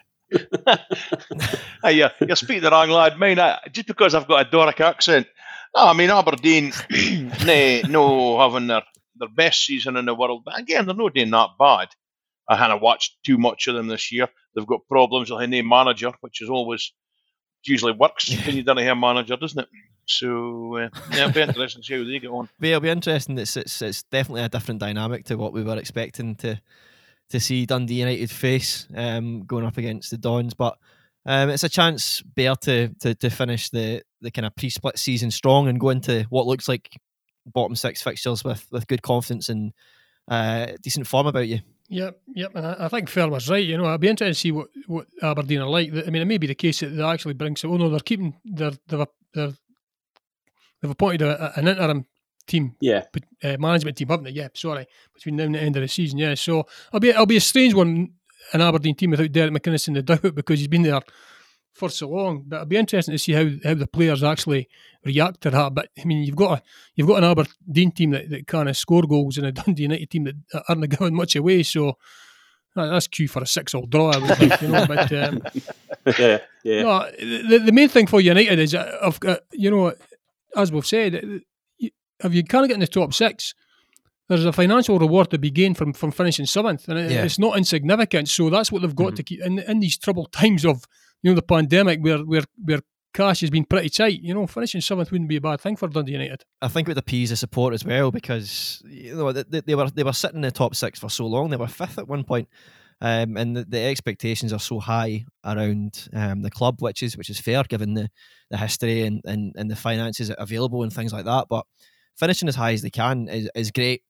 Hey, you're, you're speaking the wrong lad. Mine, I, just because I've got a Doric accent. No, I mean, Aberdeen, no, no having their, their best season in the world, but again, they're not doing that bad. I haven't watched too much of them this year. They've got problems with a new manager, which is always usually works when you don't have a manager, doesn't it? So uh, yeah, it'll be interesting to see how they get on. But it'll be interesting. It's, it's it's definitely a different dynamic to what we were expecting to to see Dundee United face um, going up against the Dons. But um, it's a chance Bear to, to to finish the the kind of pre-split season strong and go into what looks like bottom six fixtures with with good confidence and uh, decent form about you. Yep, yep, and I, I think Fermer's right. You know, I'd be interested to see what, what Aberdeen are like. I mean, it may be the case that they actually bring some. Oh no, they're keeping. They're they're they're they've appointed a, an interim team, yeah, uh, management team, haven't they? Yeah, sorry, between now and the end of the season. Yeah, so I'll be I'll be a strange one, an Aberdeen team without Derek McInnes in the doubt because he's been there for so long. But it'll be interesting to see how, how the players actually react to that. But I mean, you've got a you've got an Aberdeen team that, that kind of score goals and a Dundee United team that aren't giving much away. So that's cue for a six-all draw, I would think. You know, but um, yeah, yeah. No, the the main thing for United is, I've got, you know, as we've said, if you can't get in the top six, there's a financial reward to be gained from, from finishing seventh, and yeah. it's not insignificant. So that's what they've got mm-hmm. to keep in in these troubled times of, you know, the pandemic, where where where cash has been pretty tight. You know, finishing seventh wouldn't be a bad thing for Dundee United. I think it would appease the support as well, because you know they, they were they were sitting in the top six for so long. They were fifth at one point, um, and the, the expectations are so high around um, the club, which is which is fair given the, the history and, and, and the finances available and things like that. But finishing as high as they can is, is great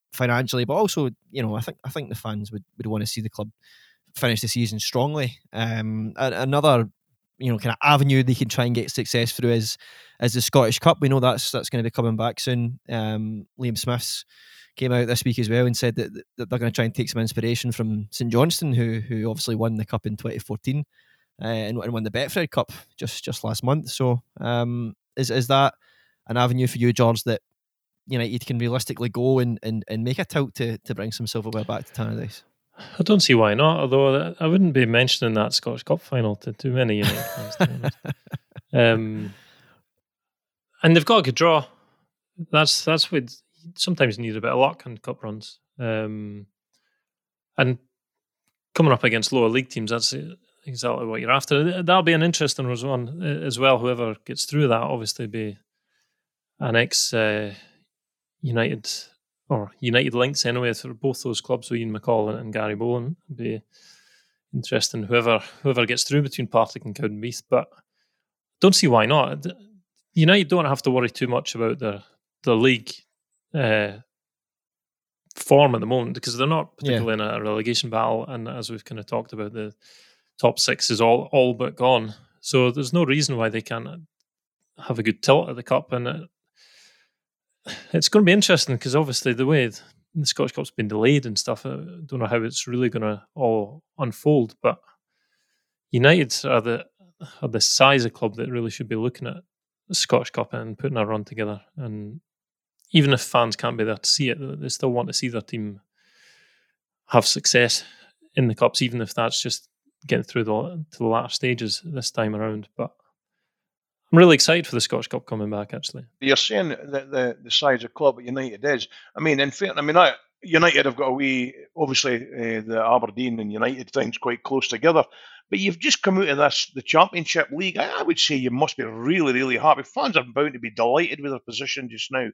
financially, but also, you know, I think I think the fans would, would want to see the club finish the season strongly. Um, another, you know, kind of avenue they can try and get success through is is the Scottish Cup. We know that's that's going to be coming back soon. Um, Liam Smith's came out this week as well and said that, that they're going to try and take some inspiration from St Johnstone, who who obviously won the cup in twenty fourteen uh, and, and won the Betfred Cup just just last month. So um, is is that an avenue for you, George, that United can realistically go and, and, and make a tilt to to bring some silverware back to Tannadice? I don't see why not, although I wouldn't be mentioning that Scottish Cup final to too many United fans, to be honest. Um, and they've got a good draw. That's that's what sometimes you need a bit of luck in cup runs. Um, and coming up against lower league teams, that's exactly what you're after. That'll be an interesting one as well. Whoever gets through that, obviously, be an ex uh, United or United links anyway for both those clubs, with Ian McCall and, and Gary Bowen. It'd be interesting whoever whoever gets through between Partick and Cowdenbeath, but don't see why not. United don't have to worry too much about the the league uh, form at the moment, because they're not particularly yeah. in a relegation battle, and as we've kind of talked about, the top six is all all but gone. So there's no reason why they can't have a good tilt at the cup, and it, it's going to be interesting because obviously the way the Scottish Cup's been delayed and stuff, I don't know how it's really going to all unfold. But United are the are the size of club that really should be looking at the Scottish Cup and putting a run together. And even if fans can't be there to see it, they still want to see their team have success in the cups, even if that's just getting through the to the latter stages this time around. But I'm really excited for the Scottish Cup coming back, actually. You're saying that the, the size of club that United is. I mean, in fact, I mean, I, United have got a wee, obviously, uh, the Aberdeen and United thing's quite close together. But you've just come out of this, the Championship League. I, I would say you must be really, really happy. Fans are bound to be delighted with their position just now.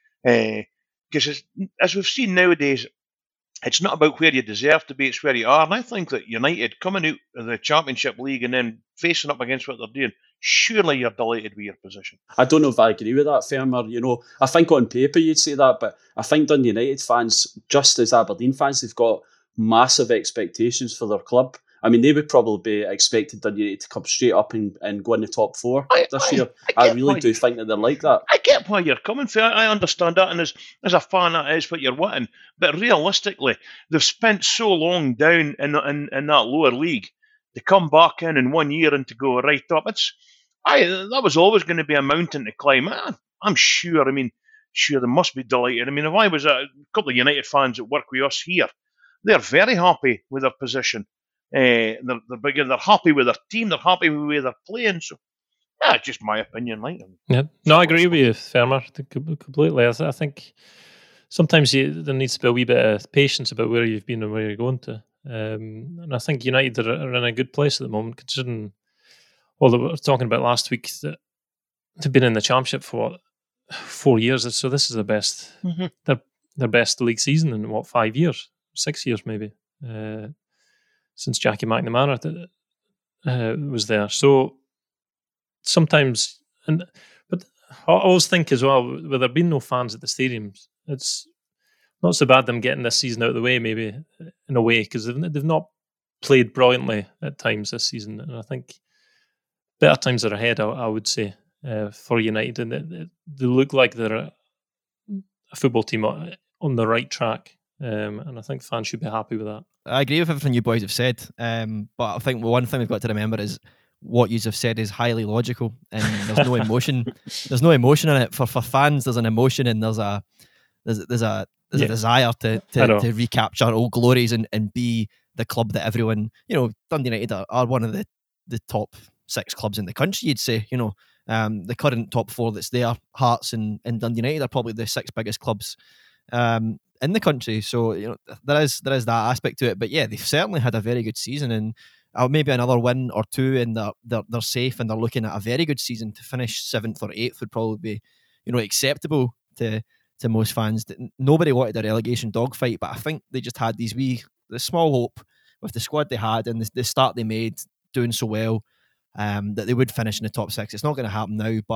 Because uh, as we've seen nowadays, it's not about where you deserve to be, it's where you are. And I think that United coming out of the Championship League and then facing up against what they're doing, surely you're delighted with your position. I don't know if I agree with that, Fermer. You know, I think on paper you'd say that, but I think Dundee United fans, just as Aberdeen fans, they've got massive expectations for their club. I mean, they would probably be expecting Dundee United to come straight up and, and go in the top four I, this I, year. I, I really do think that they're like that. I get why you're coming from. I understand that, and as, as a fan, that is what you're wanting. But realistically, they've spent so long down in, in, in that lower league to come back in in one year and to go right up. It's I that was always going to be a mountain to climb. I, I'm sure. I mean, sure they must be delighted. I mean, if I was a, a couple of United fans that work with us here, they're very happy with their position. Uh, they're, they're bigger. They're happy with their team. They're happy with the way they're playing. So, yeah, it's just my opinion. Like, yeah, no, I agree with you, Fermer, completely. I, th- I think sometimes you, there needs to be a wee bit of patience about where you've been and where you're going to. Um, and I think United are, are in a good place at the moment, considering all that we were talking about last week, that they've been in the Championship for what, four years. So this is the best, mm-hmm. their their best league season in what, five years, six years maybe. Uh, since Jackie McNamara uh, was there. So sometimes, and but I always think as well, with there being no fans at the stadiums, it's not so bad them getting this season out of the way, maybe, in a way, because they've, they've not played brilliantly at times this season. And I think better times are ahead, I, I would say, uh, for United. And they, they look like they're a, a football team on the right track. Um, and I think fans should be happy with that. I agree with everything you boys have said, um, but I think one thing we've got to remember is what you have said is highly logical, and there's no emotion. There's no emotion in it. For for fans, there's an emotion, and there's a there's there's a there's yeah. a desire to to, to recapture old glories and, and be the club that everyone, you know, Dundee United are, are one of the, the top six clubs in the country. You'd say, you know, um, the current top four that's there, Hearts and, and Dundee United, are probably the six biggest clubs Um, in the country. So, you know, there is there is that aspect to it. But yeah, they've certainly had a very good season, and uh, maybe another win or two, and they're, they're they're safe, and they're looking at a very good season. To finish seventh or eighth would probably be, you know, acceptable to to most fans. Nobody wanted a relegation dogfight, but I think they just had these wee, the small hope with the squad they had and the, the start they made, doing so well, um, that they would finish in the top six. It's not going to happen now, but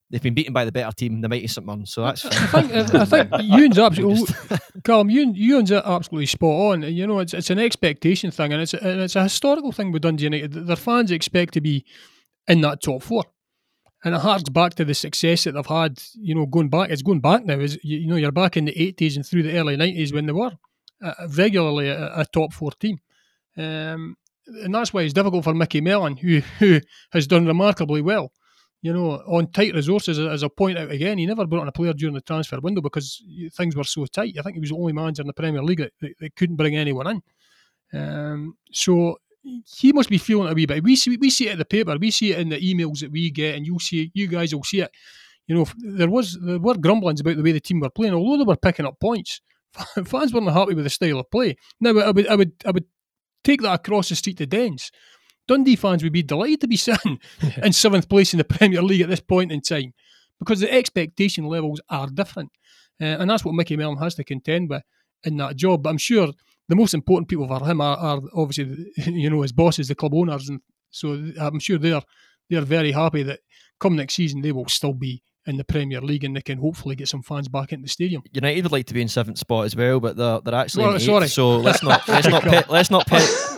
they've been beaten by the better team, the mighty St Mirren. So that's I think I think Ewan's absolutely, Callum, Ewan, Ewan's absolutely spot on. You know, it's it's an expectation thing, and it's and it's a historical thing with Dundee United. Their fans expect to be in that top four, and it harks back to the success that they've had. You know, going back, it's going back now. Is you, you know, you're back in the eighties and through the early nineties when they were uh, regularly a, a top four team. Um, and that's why it's difficult for Mickey Mellon, who who has done remarkably well. You know, on tight resources, as I point out again, he never brought in a player during the transfer window because things were so tight. I think he was the only manager in the Premier League that, that, that couldn't bring anyone in. Um, so he must be feeling it a wee bit. We see, we see it in the paper, we see it in the emails that we get, and you'll see, you guys will see it. You know, there was there were grumblings about the way the team were playing, although they were picking up points. Fans weren't happy with the style of play. Now, I would, I would, I would take that across the street to Dens. Dundee fans would be delighted to be sitting in seventh place in the Premier League at this point in time because the expectation levels are different. Uh, and that's what Mickey Mellon has to contend with in that job. But I'm sure the most important people for him are, are obviously, you know, his bosses, the club owners. And so I'm sure they're, they're very happy that come next season they will still be in the Premier League and they can hopefully get some fans back into the stadium. United would like to be in seventh spot as well, but they're they're actually Oh, in eighth, sorry. so let's not let's not pe- let's not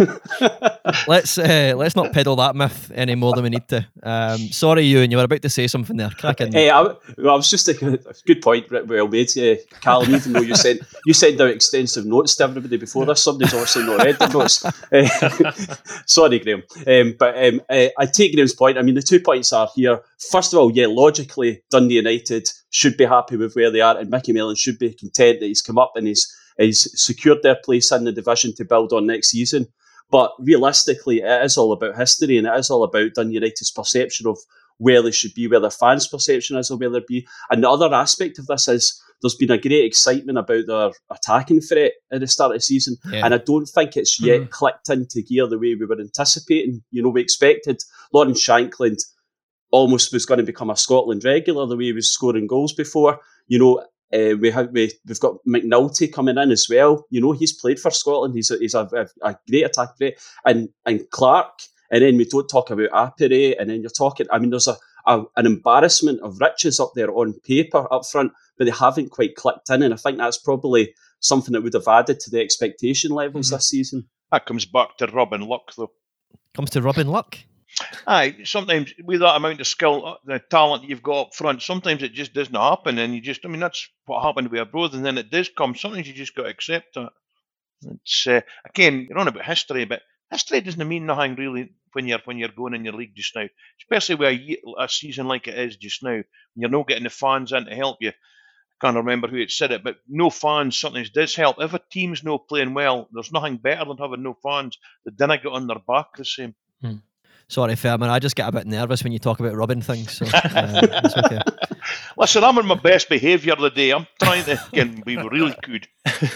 pe- let's uh, let's not peddle that myth any more than we need to. Um, sorry, Ewan, you were about to say something there. Crack in. Hey, I, well, I was just thinking, a good point, well made, uh, Callum. Even though you sent you sent out extensive notes to everybody before this, somebody's obviously not read the notes. Uh, sorry, Graham. Um, but um, uh, I take Graham's point. I mean, the two points are here. First of all, yeah, logically, Dundee United should be happy with where they are, and Mickey Mellon should be content that he's come up and he's he's secured their place in the division to build on next season. But realistically, it is all about history, and it is all about Dundee United's perception of where they should be, where their fans' perception is of where they be. And the other aspect of this is there's been a great excitement about their attacking threat at the start of the season, yeah. and I don't think it's yet mm. clicked into gear the way we were anticipating. You know, we expected Lawrence Shankland almost was going to become a Scotland regular the way he was scoring goals before. You know, uh, we have we, we've got McNulty coming in as well. You know, he's played for Scotland. He's a, he's a, a, a great attack threat, and and Clark. And then we don't talk about Apere, and then you're talking. I mean, there's a, a an embarrassment of riches up there on paper up front, but they haven't quite clicked in. And I think that's probably something that would have added to the expectation levels mm-hmm. this season. That comes back to Robin Luck, though. Comes to Robin Luck. Aye, sometimes with that amount of skill, the talent you've got up front, sometimes it just doesn't happen, and you just, I mean, that's what happened with Arbroath, and then it does come. Sometimes you just got to accept that. It's uh, again, you're on about history, but history doesn't mean nothing really when you're when you're going in your league just now, especially with a, year, a season like it is just now. When you're not getting the fans in to help you. I can't remember who had said it, but no fans sometimes does help. If a team's not playing well, there's nothing better than having no fans that didn't get on their back the same. Hmm. Sorry, Fairman, I just get a bit nervous when you talk about Robin things. So, uh, it's okay. Listen, I'm on my best behaviour today. I'm trying to again, be really good.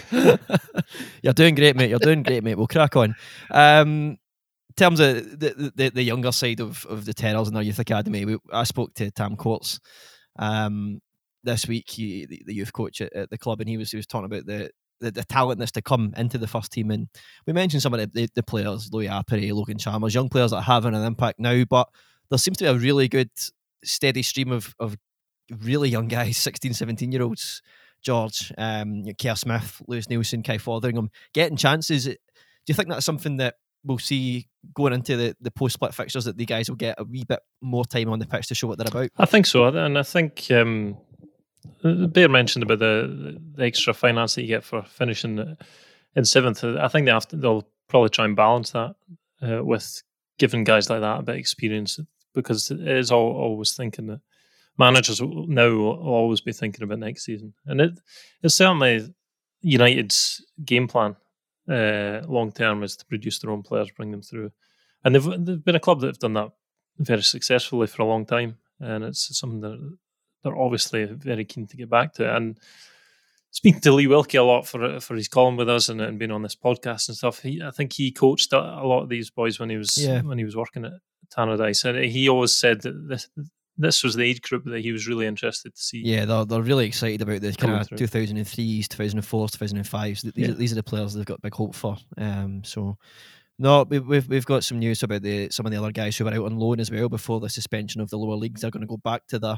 You're doing great, mate. You're doing great, mate. We'll crack on. Um, in terms of the, the, the younger side of, of the Terrors and our youth academy, we, I spoke to Tam Courts um, this week, he, the, the youth coach at, at the club, and he was he was talking about the The, the talent that's to come into the first team, and we mentioned some of the, the, the players, Louis Apere, Logan Chalmers, young players that are having an impact now, but there seems to be a really good steady stream of, of really young guys, sixteen, seventeen year olds, George, um, you know, Kerr Smith, Lewis Nielsen, Kai Fotheringham, getting chances. Do you think that's something that we'll see going into the, the post-split fixtures, that the guys will get a wee bit more time on the pitch to show what they're about? I think so, and I think um Bear mentioned about the, the extra finance that you get for finishing in seventh. I think they have to, they'll probably try and balance that uh, with giving guys like that a bit of experience, because it is all, always thinking that managers now will always be thinking about next season. And it, it's certainly United's game plan uh, long term is to produce their own players, bring them through. And they've, they've been a club that have done that very successfully for a long time. And it's something that they're obviously very keen to get back to. And speaking to Lee Wilkie a lot for for his column with us and, and being on this podcast and stuff, he, I think he coached a lot of these boys when he was yeah. when he was working at Tannadice, and he always said that this this was the age group that he was really interested to see. Yeah, they're they're really excited about the kind of two thousand threes, two thousand fours, two thousand fives. These, yeah. these are the players they've got big hope for. Um, so. No, we've we've got some news about the some of the other guys who were out on loan as well before the suspension of the lower leagues. They're going to go back to their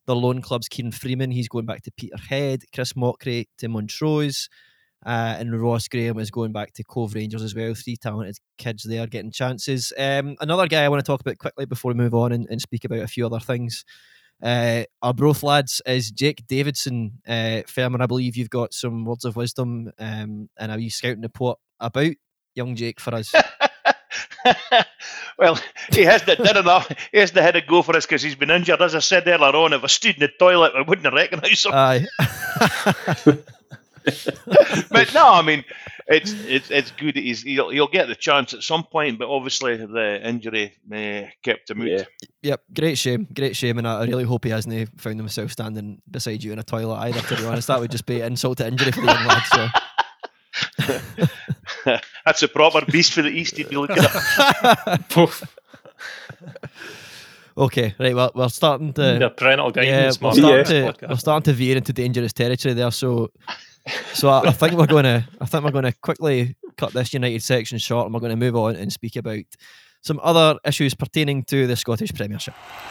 their loan clubs. Kieran Freeman, he's going back to Peterhead. Chris Mockray to Montrose. Uh, and Ross Graham is going back to Cove Rangers as well. Three talented kids there getting chances. Um, another guy I want to talk about quickly before we move on and, and speak about a few other things. Uh, our Broth lads is Jake Davidson. Uh, Fermer, I believe you've got some words of wisdom um, and a wee scouting report about young Jake for us. Well, he hasn't done enough. He hasn't had a go for us because he's been injured. As I said earlier on, if I stood in the toilet, I wouldn't have recognised him. Aye. But no, I mean, it's it's it's good that he's he'll, he'll get the chance at some point, but obviously the injury uh, kept him out. Yeah. Yep, great shame, great shame, and I really hope he hasn't found himself standing beside you in a toilet either, to be honest. That would just be insult to injury for the young lad, so. That's a proper beast for the East he'd be looking at. Okay, right, well, we're starting to... The parental guidance. Yeah, we're starting, to, we're starting to veer into dangerous territory there, so... So I, I think we're going to. I think we're going to quickly cut this United section short, and we're going to move on and speak about some other issues pertaining to the Scottish Premiership.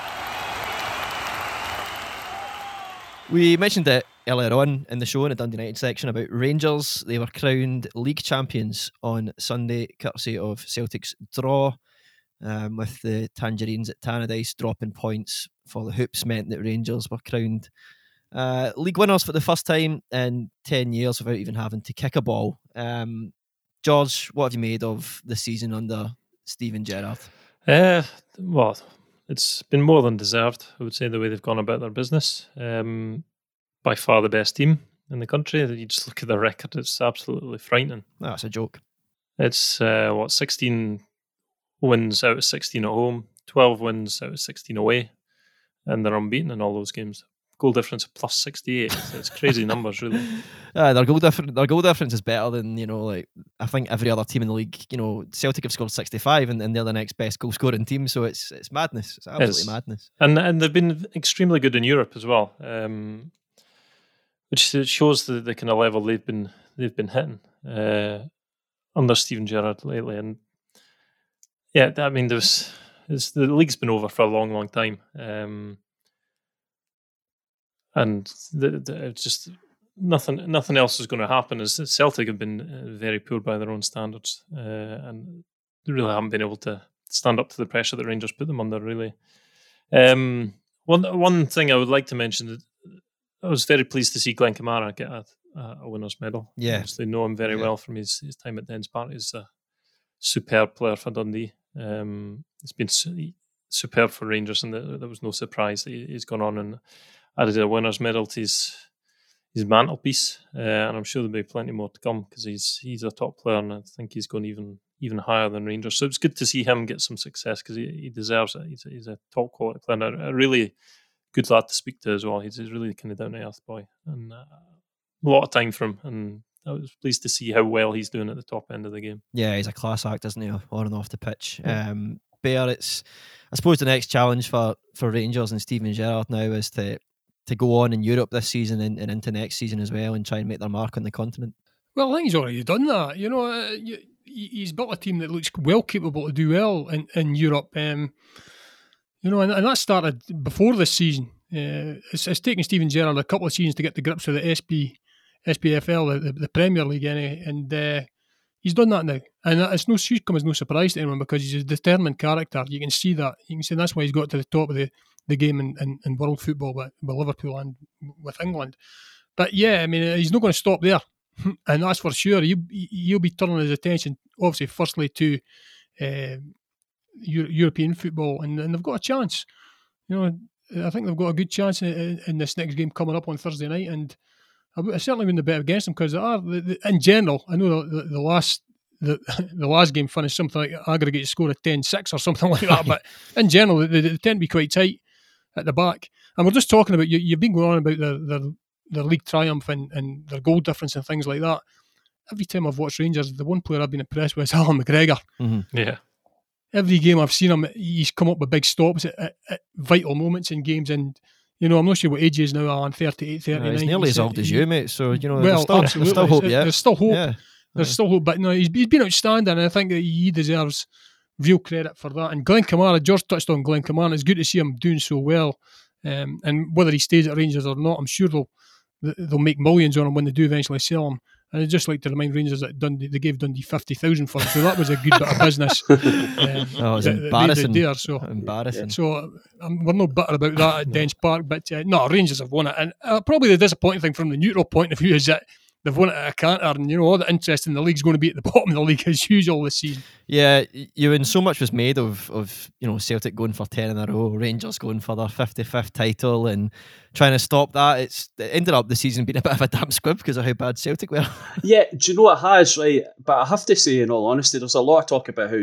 We mentioned it earlier on in the show in the Dundee United section about Rangers. They were crowned league champions on Sunday, courtesy of Celtic's draw, um, with the Tangerines at Tannadice dropping points for the Hoops meant that Rangers were crowned Uh, league winners for the first time in ten years without even having to kick a ball. Um, George, what have you made of the season under Steven Gerrard? Uh, well, it's been more than deserved, I would say, the way they've gone about their business. Um, by far the best team in the country. You just look at their record, it's absolutely frightening. That's a joke. It's, uh, what, sixteen wins out of sixteen at home, twelve wins out of sixteen away, and they're unbeaten in all those games. Goal difference of plus sixty-eight. So it's crazy numbers, really. Uh, their goal difference, their goal difference is better than, you know, like I think every other team in the league. You know, Celtic have scored sixty-five, and, and they're the next best goal scoring team. So it's it's madness. It's absolutely it's, madness. And and they've been extremely good in Europe as well, um, which shows the, the kind of level they've been they've been hitting uh, under Steven Gerrard lately. And yeah, I mean, there's it's, the league's been over for a long, long time. Um, And the, the, it's just nothing. Nothing else is going to happen. As Celtic have been uh, very poor by their own standards, uh, and they really haven't been able to stand up to the pressure that Rangers put them under. Really, um, one one thing I would like to mention: I was very pleased to see Glenn Kamara get a, a winners' medal. Yeah, obviously know him very yeah. well from his, his time at Dens Park. He's a superb player for Dundee. Um, it's been su- superb for Rangers, and there, there was no surprise that he, he's gone on and added a winners' medal to his, his mantelpiece, uh, and I'm sure there'll be plenty more to come because he's he's a top player, and I think he's going even even higher than Rangers. So it's good to see him get some success because he, he deserves it. He's a, he's a top quality player, and a, a really good lad to speak to as well. He's, he's really kind of down to earth boy, and uh, a lot of time for him. And I was pleased to see how well he's doing at the top end of the game. Yeah, he's a class act, isn't he, on and off the pitch. Yeah. Um, Bear, it's I suppose the next challenge for for Rangers and Steven Gerrard now is to. to go on in Europe this season and, and into next season as well and try and make their mark on the continent? Well, I think he's already done that. You know, uh, he's built a team that looks well capable to do well in, in Europe. Um, you know, and, and that started before this season. Uh, it's, it's taken Steven Gerrard a couple of seasons to get to grips with the S P, S P F L, the, the Premier League, anyway, and uh, he's done that now. And it's no should come as no surprise to anyone because he's a determined character. You can see that. You can see that's why he's got to the top of the the game in, in, in world football with, with Liverpool and with England. But yeah, I mean, he's not going to stop there. And that's for sure. He'll, he'll be turning his attention, obviously, firstly to uh, Euro- European football, and, and they've got a chance. You know, I think they've got a good chance in, in this next game coming up on Thursday night, and I, I certainly wouldn't bet against them because they are, the, the, in general, I know the, the, the last the the last game finished something like aggregate score of ten six or something like that, but in general, they, they tend to be quite tight at the back. And we're just talking about, you, you've been going on about their, their, their league triumph and, and their goal difference and things like that. Every time I've watched Rangers, the one player I've been impressed with is Alan McGregor. Mm-hmm. Yeah. Every game I've seen him, he's come up with big stops at, at, at vital moments in games. And, you know, I'm not sure what age he is now, Alan, thirty-eight, thirty-nine. Yeah, he's nearly as old as you, mate. So, you know, well, there's, still, absolutely. there's still hope, there's, yeah. There's still hope. Yeah. There's yeah. still hope. But no, he's, he's been outstanding, and I think that he deserves real credit for that. And Glenn Kamara, George touched on Glenn Kamara. It's good to see him doing so well Um, and whether he stays at Rangers or not, I'm sure they'll they'll make millions on him when they do eventually sell him. And I'd just like to remind Rangers that Dundee, they gave Dundee fifty thousand for him, so that was a good bit of business. Um, Oh, it was that- that they did embarrassing. there, so Embarrassing. so um, we're no bitter about that at Dens Park, but uh, no, Rangers have won it. And uh, probably the disappointing thing from the neutral point of view is that they've won it at a canter, and you know all the interest in the league's going to be at the bottom of the league as usual this season. Yeah, y- you and so much was made of of you know Celtic going for ten in a row, Rangers going for their fifty-fifth title, and trying to stop that. It's it ended up the season being a bit of a damn squib because of how bad Celtic were. Yeah, do you know what it has, right? But I have to say, in all honesty, there's a lot of talk about how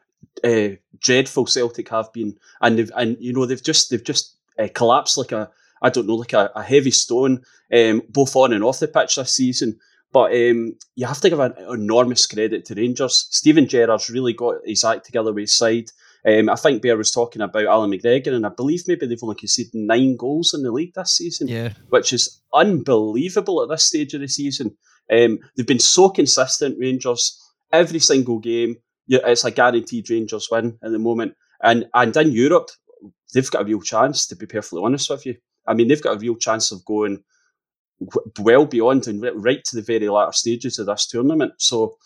uh, dreadful Celtic have been, and they've and you know they've just they've just uh, collapsed like a I don't know like a, a heavy stone, um, both on and off the pitch this season. But um, you have to give an enormous credit to Rangers. Stephen Gerrard's really got his act together with his side. Um, I think Bear was talking about Alan McGregor, and I believe maybe they've only conceded nine goals in the league this season, Yeah, which is unbelievable at this stage of the season. Um, they've been so consistent, Rangers. Every single game, yeah, it's a guaranteed Rangers win at the moment. And and in Europe, they've got a real chance, to be perfectly honest with you. I mean, they've got a real chance of going w- well beyond and ri- right to the very latter stages of this tournament. So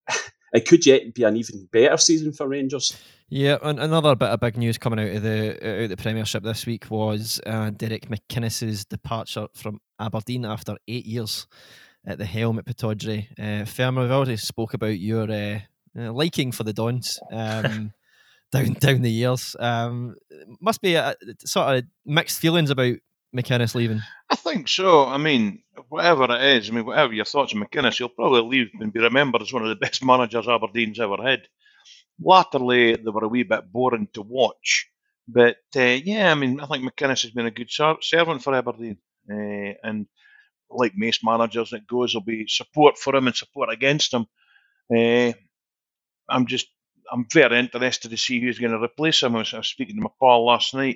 it could yet be an even better season for Rangers. yeah. And another bit of big news coming out of the out of the Premiership this week was uh, Derek McInnes's departure from Aberdeen after eight years at the helm at Pittodrie. Uh, Ferma, we've already spoke about your uh, uh, liking for the Dons um, down down the years. Um, must be a, sort of mixed feelings about McInnes leaving. I think so. I mean, whatever it is, I mean, whatever your thoughts on McInnes, he'll probably leave and be remembered as one of the best managers Aberdeen's ever had. Latterly, they were a wee bit boring to watch. But, uh, yeah, I mean, I think McInnes has been a good ser- servant for Aberdeen. Uh, and like most managers, it goes, there'll be support for him and support against him. Uh, I'm just, I'm very interested to see who's going to replace him. I was, I was speaking to my pal last night.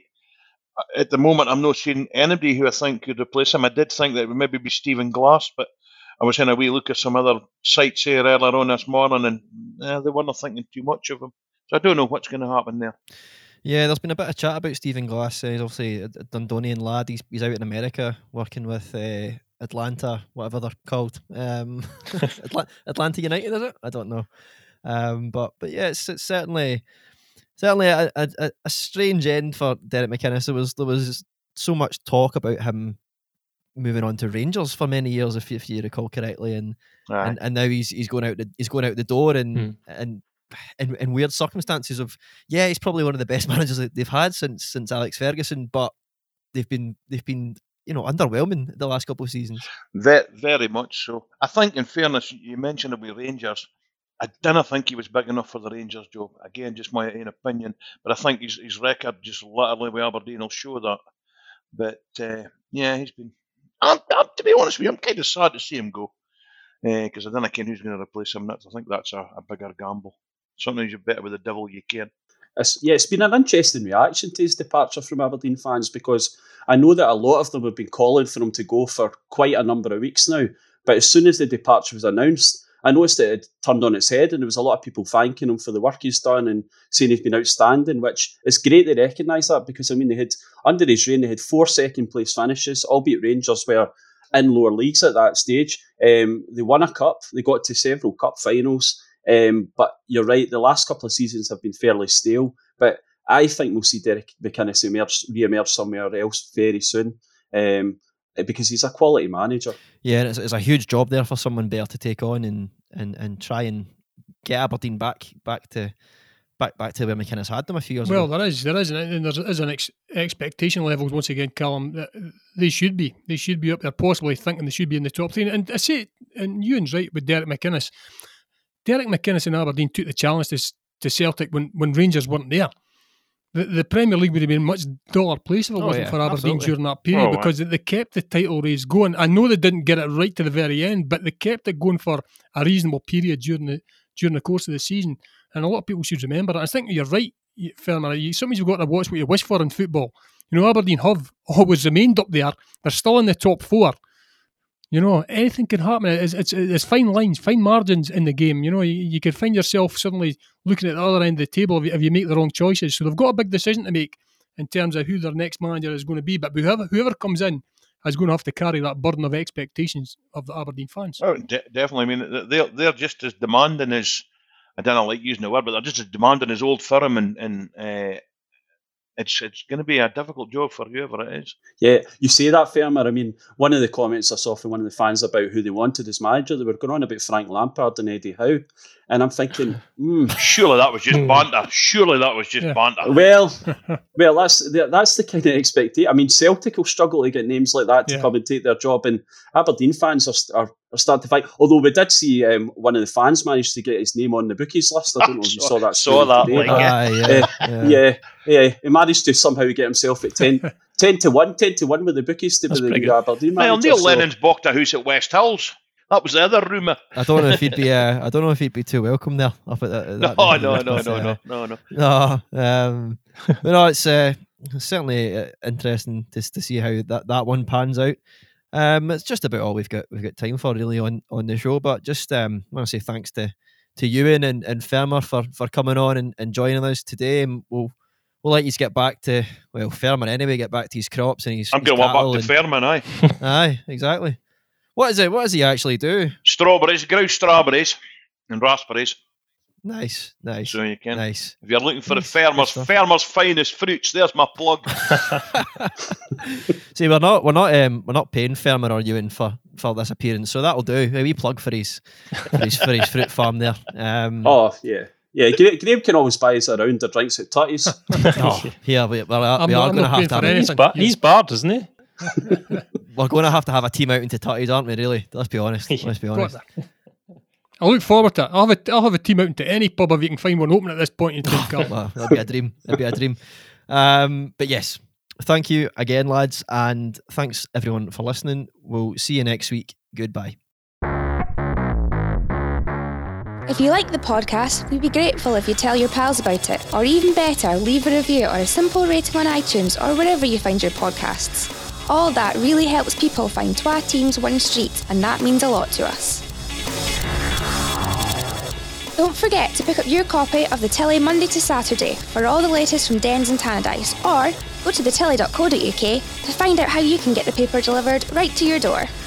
At the moment, I'm not seeing anybody who I think could replace him. I did think that it would maybe be Stephen Glass, but I was having a wee look at some other sites here earlier on this morning, and eh, they weren't thinking too much of him. So I don't know what's going to happen there. Yeah, there's been a bit of chat about Stephen Glass. Uh, he's obviously a Dundonian lad. He's he's out in America working with uh, Atlanta, whatever they're called. Um, Atla- Atlanta United, is it? I don't know. Um, but but yeah, it's, it's certainly certainly a, a, a strange end for Derek McInnes. There was there was so much talk about him moving on to Rangers for many years, if you, if you recall correctly, and, Aye. and and now he's he's going out the he's going out the door, and Hmm. and in, in weird circumstances of yeah, he's probably one of the best managers that they've had since since Alex Ferguson, but they've been they've been you know underwhelming the last couple of seasons. Very, very much so. I think, in fairness, you mentioned it with Rangers. I didn't think he was big enough for the Rangers job. Again, just my own opinion. But I think his, his record just literally with Aberdeen will show that. But uh, yeah, he's been. I'm, I'm, to be honest with you, I'm kind of sad to see him go because uh, I don't know who's going to replace him. That's, I think that's a, a bigger gamble. Sometimes you're better with the devil you can. It's, yeah, it's been an interesting reaction to his departure from Aberdeen fans, because I know that a lot of them have been calling for him to go for quite a number of weeks now. But as soon as the departure was announced, I noticed that it turned on its head, and there was a lot of people thanking him for the work he's done and saying he's been outstanding, which is great to recognise that, because, I mean, they had, under his reign, they had four second-place finishes, albeit Rangers were in lower leagues at that stage. Um, they won a cup, they got to several cup finals, um, but you're right, the last couple of seasons have been fairly stale, but I think we'll see Derek McInnes emerge, re-emerge somewhere else very soon, um, because he's a quality manager. Yeah, and it's, it's a huge job there for someone better to take on and, and, and try and get Aberdeen back back to back back to where McInnes had them a few years Well, ago. there is, there is, and there is an ex- expectation levels once again, Callum. That they should be, they should be up there, possibly thinking they should be in the top three. And I say, and Ewan's right with Derek McInnes. Derek McInnes and Aberdeen took the challenge to, to Celtic when, when Rangers weren't there. The, the Premier League would have been a much duller place if it Oh, wasn't yeah, for Aberdeen absolutely. during that period, Oh, aye. because they kept the title race going. I know they didn't get it right to the very end, but they kept it going for a reasonable period during the during the course of the season. And a lot of people should remember that. I think you're right, Fermer. You, sometimes you've got to watch what you wish for in football. You know, Aberdeen have always remained up there. They're still in the top four. You know, anything can happen. It's, it's, it's fine lines, fine margins in the game. You know, you, you could find yourself suddenly looking at the other end of the table if you, if you make the wrong choices. So they've got a big decision to make. in terms of who their next manager is going to be. But whoever whoever comes in is going to have to carry that burden of expectations of the Aberdeen fans. Oh, de- definitely. I mean, they're they're just as demanding as, I don't like using the word, but they're just as demanding as Old Firm, and and uh, it's it's going to be a difficult job for whoever it is. Yeah, you say that, Fermer. I mean, one of the comments I saw from one of the fans about who they wanted as manager, they were going on about Frank Lampard and Eddie Howe, and I'm thinking, hmm. Surely that was just banter. Surely that was just Yeah. banter. Well, well, that's that's the kind of expectation. I mean, Celtic will struggle to get names like that to Yeah. come and take their job, and Aberdeen fans are are, are starting to fight. Although we did see um, one of the fans managed to get his name on the bookies list. I don't know if you saw that. Saw story that, today, like, but, Ah, yeah, uh, yeah. yeah, yeah. He managed to somehow get himself at ten, ten to one, ten to one with the bookies to That's be the pretty new good. Aberdeen Well, manager. Neil so- Lennon's bought a house at West Hills. That was the other rumour. I don't know if he'd be. Uh, I don't know if he'd be too welcome there. Up at that, No, that no, neck of the no, woods, no, but, no, uh, no, no. No, um, but no, it's uh, certainly uh, interesting just to see how that, that one pans out. Um, it's just about all we've got we've got time for really on, on the show. But just um, I want to say thanks to to Ewan and, and Fermer for, for coming on and, and joining us today. And we'll we'll let you get back to well Fermer anyway, get back to his crops and his. I'm his going back cattle to and- Fairman, aye. Aye, exactly. What is it? What does he actually do? Strawberries, grouse strawberries, and raspberries. Nice, nice, So you can. nice. If you're looking for Nice, the farmer's good stuff. farmer's finest fruits, there's my plug. See, we're not we're not um, we're not paying Fermer or Ewan for, for this appearance, so that'll do. A wee plug for his for his, for his fruit farm there. Um, Oh yeah, yeah. Graham, Graham can always buy us a round of drinks at Tutty's. no, here we, we're, I'm we not- are I'm going to not have paying to have for a, anything. He's, bar- he's barred, isn't he? we're going to have to have a team out into Tutties, aren't we? Really? Let's be honest. Let's be honest. What? I look forward to it. I'll have, a, I'll have a team out into any pub if you can find one open at this point in time, Carl. Well, that'd be a dream. That'd be a dream. Um, but yes, thank you again, lads, and thanks everyone for listening. We'll see you next week. Goodbye. If you like the podcast, we'd be grateful if you tell your pals about it, or even better, leave a review or a simple rating on iTunes or wherever you find your podcasts. All that really helps people find Twa Teams One Street, and that means a lot to us. Don't forget to pick up your copy of The Tilly Monday to Saturday for all the latest from Dens and Tannadice, or go to the tilly dot co dot uk to find out how you can get the paper delivered right to your door.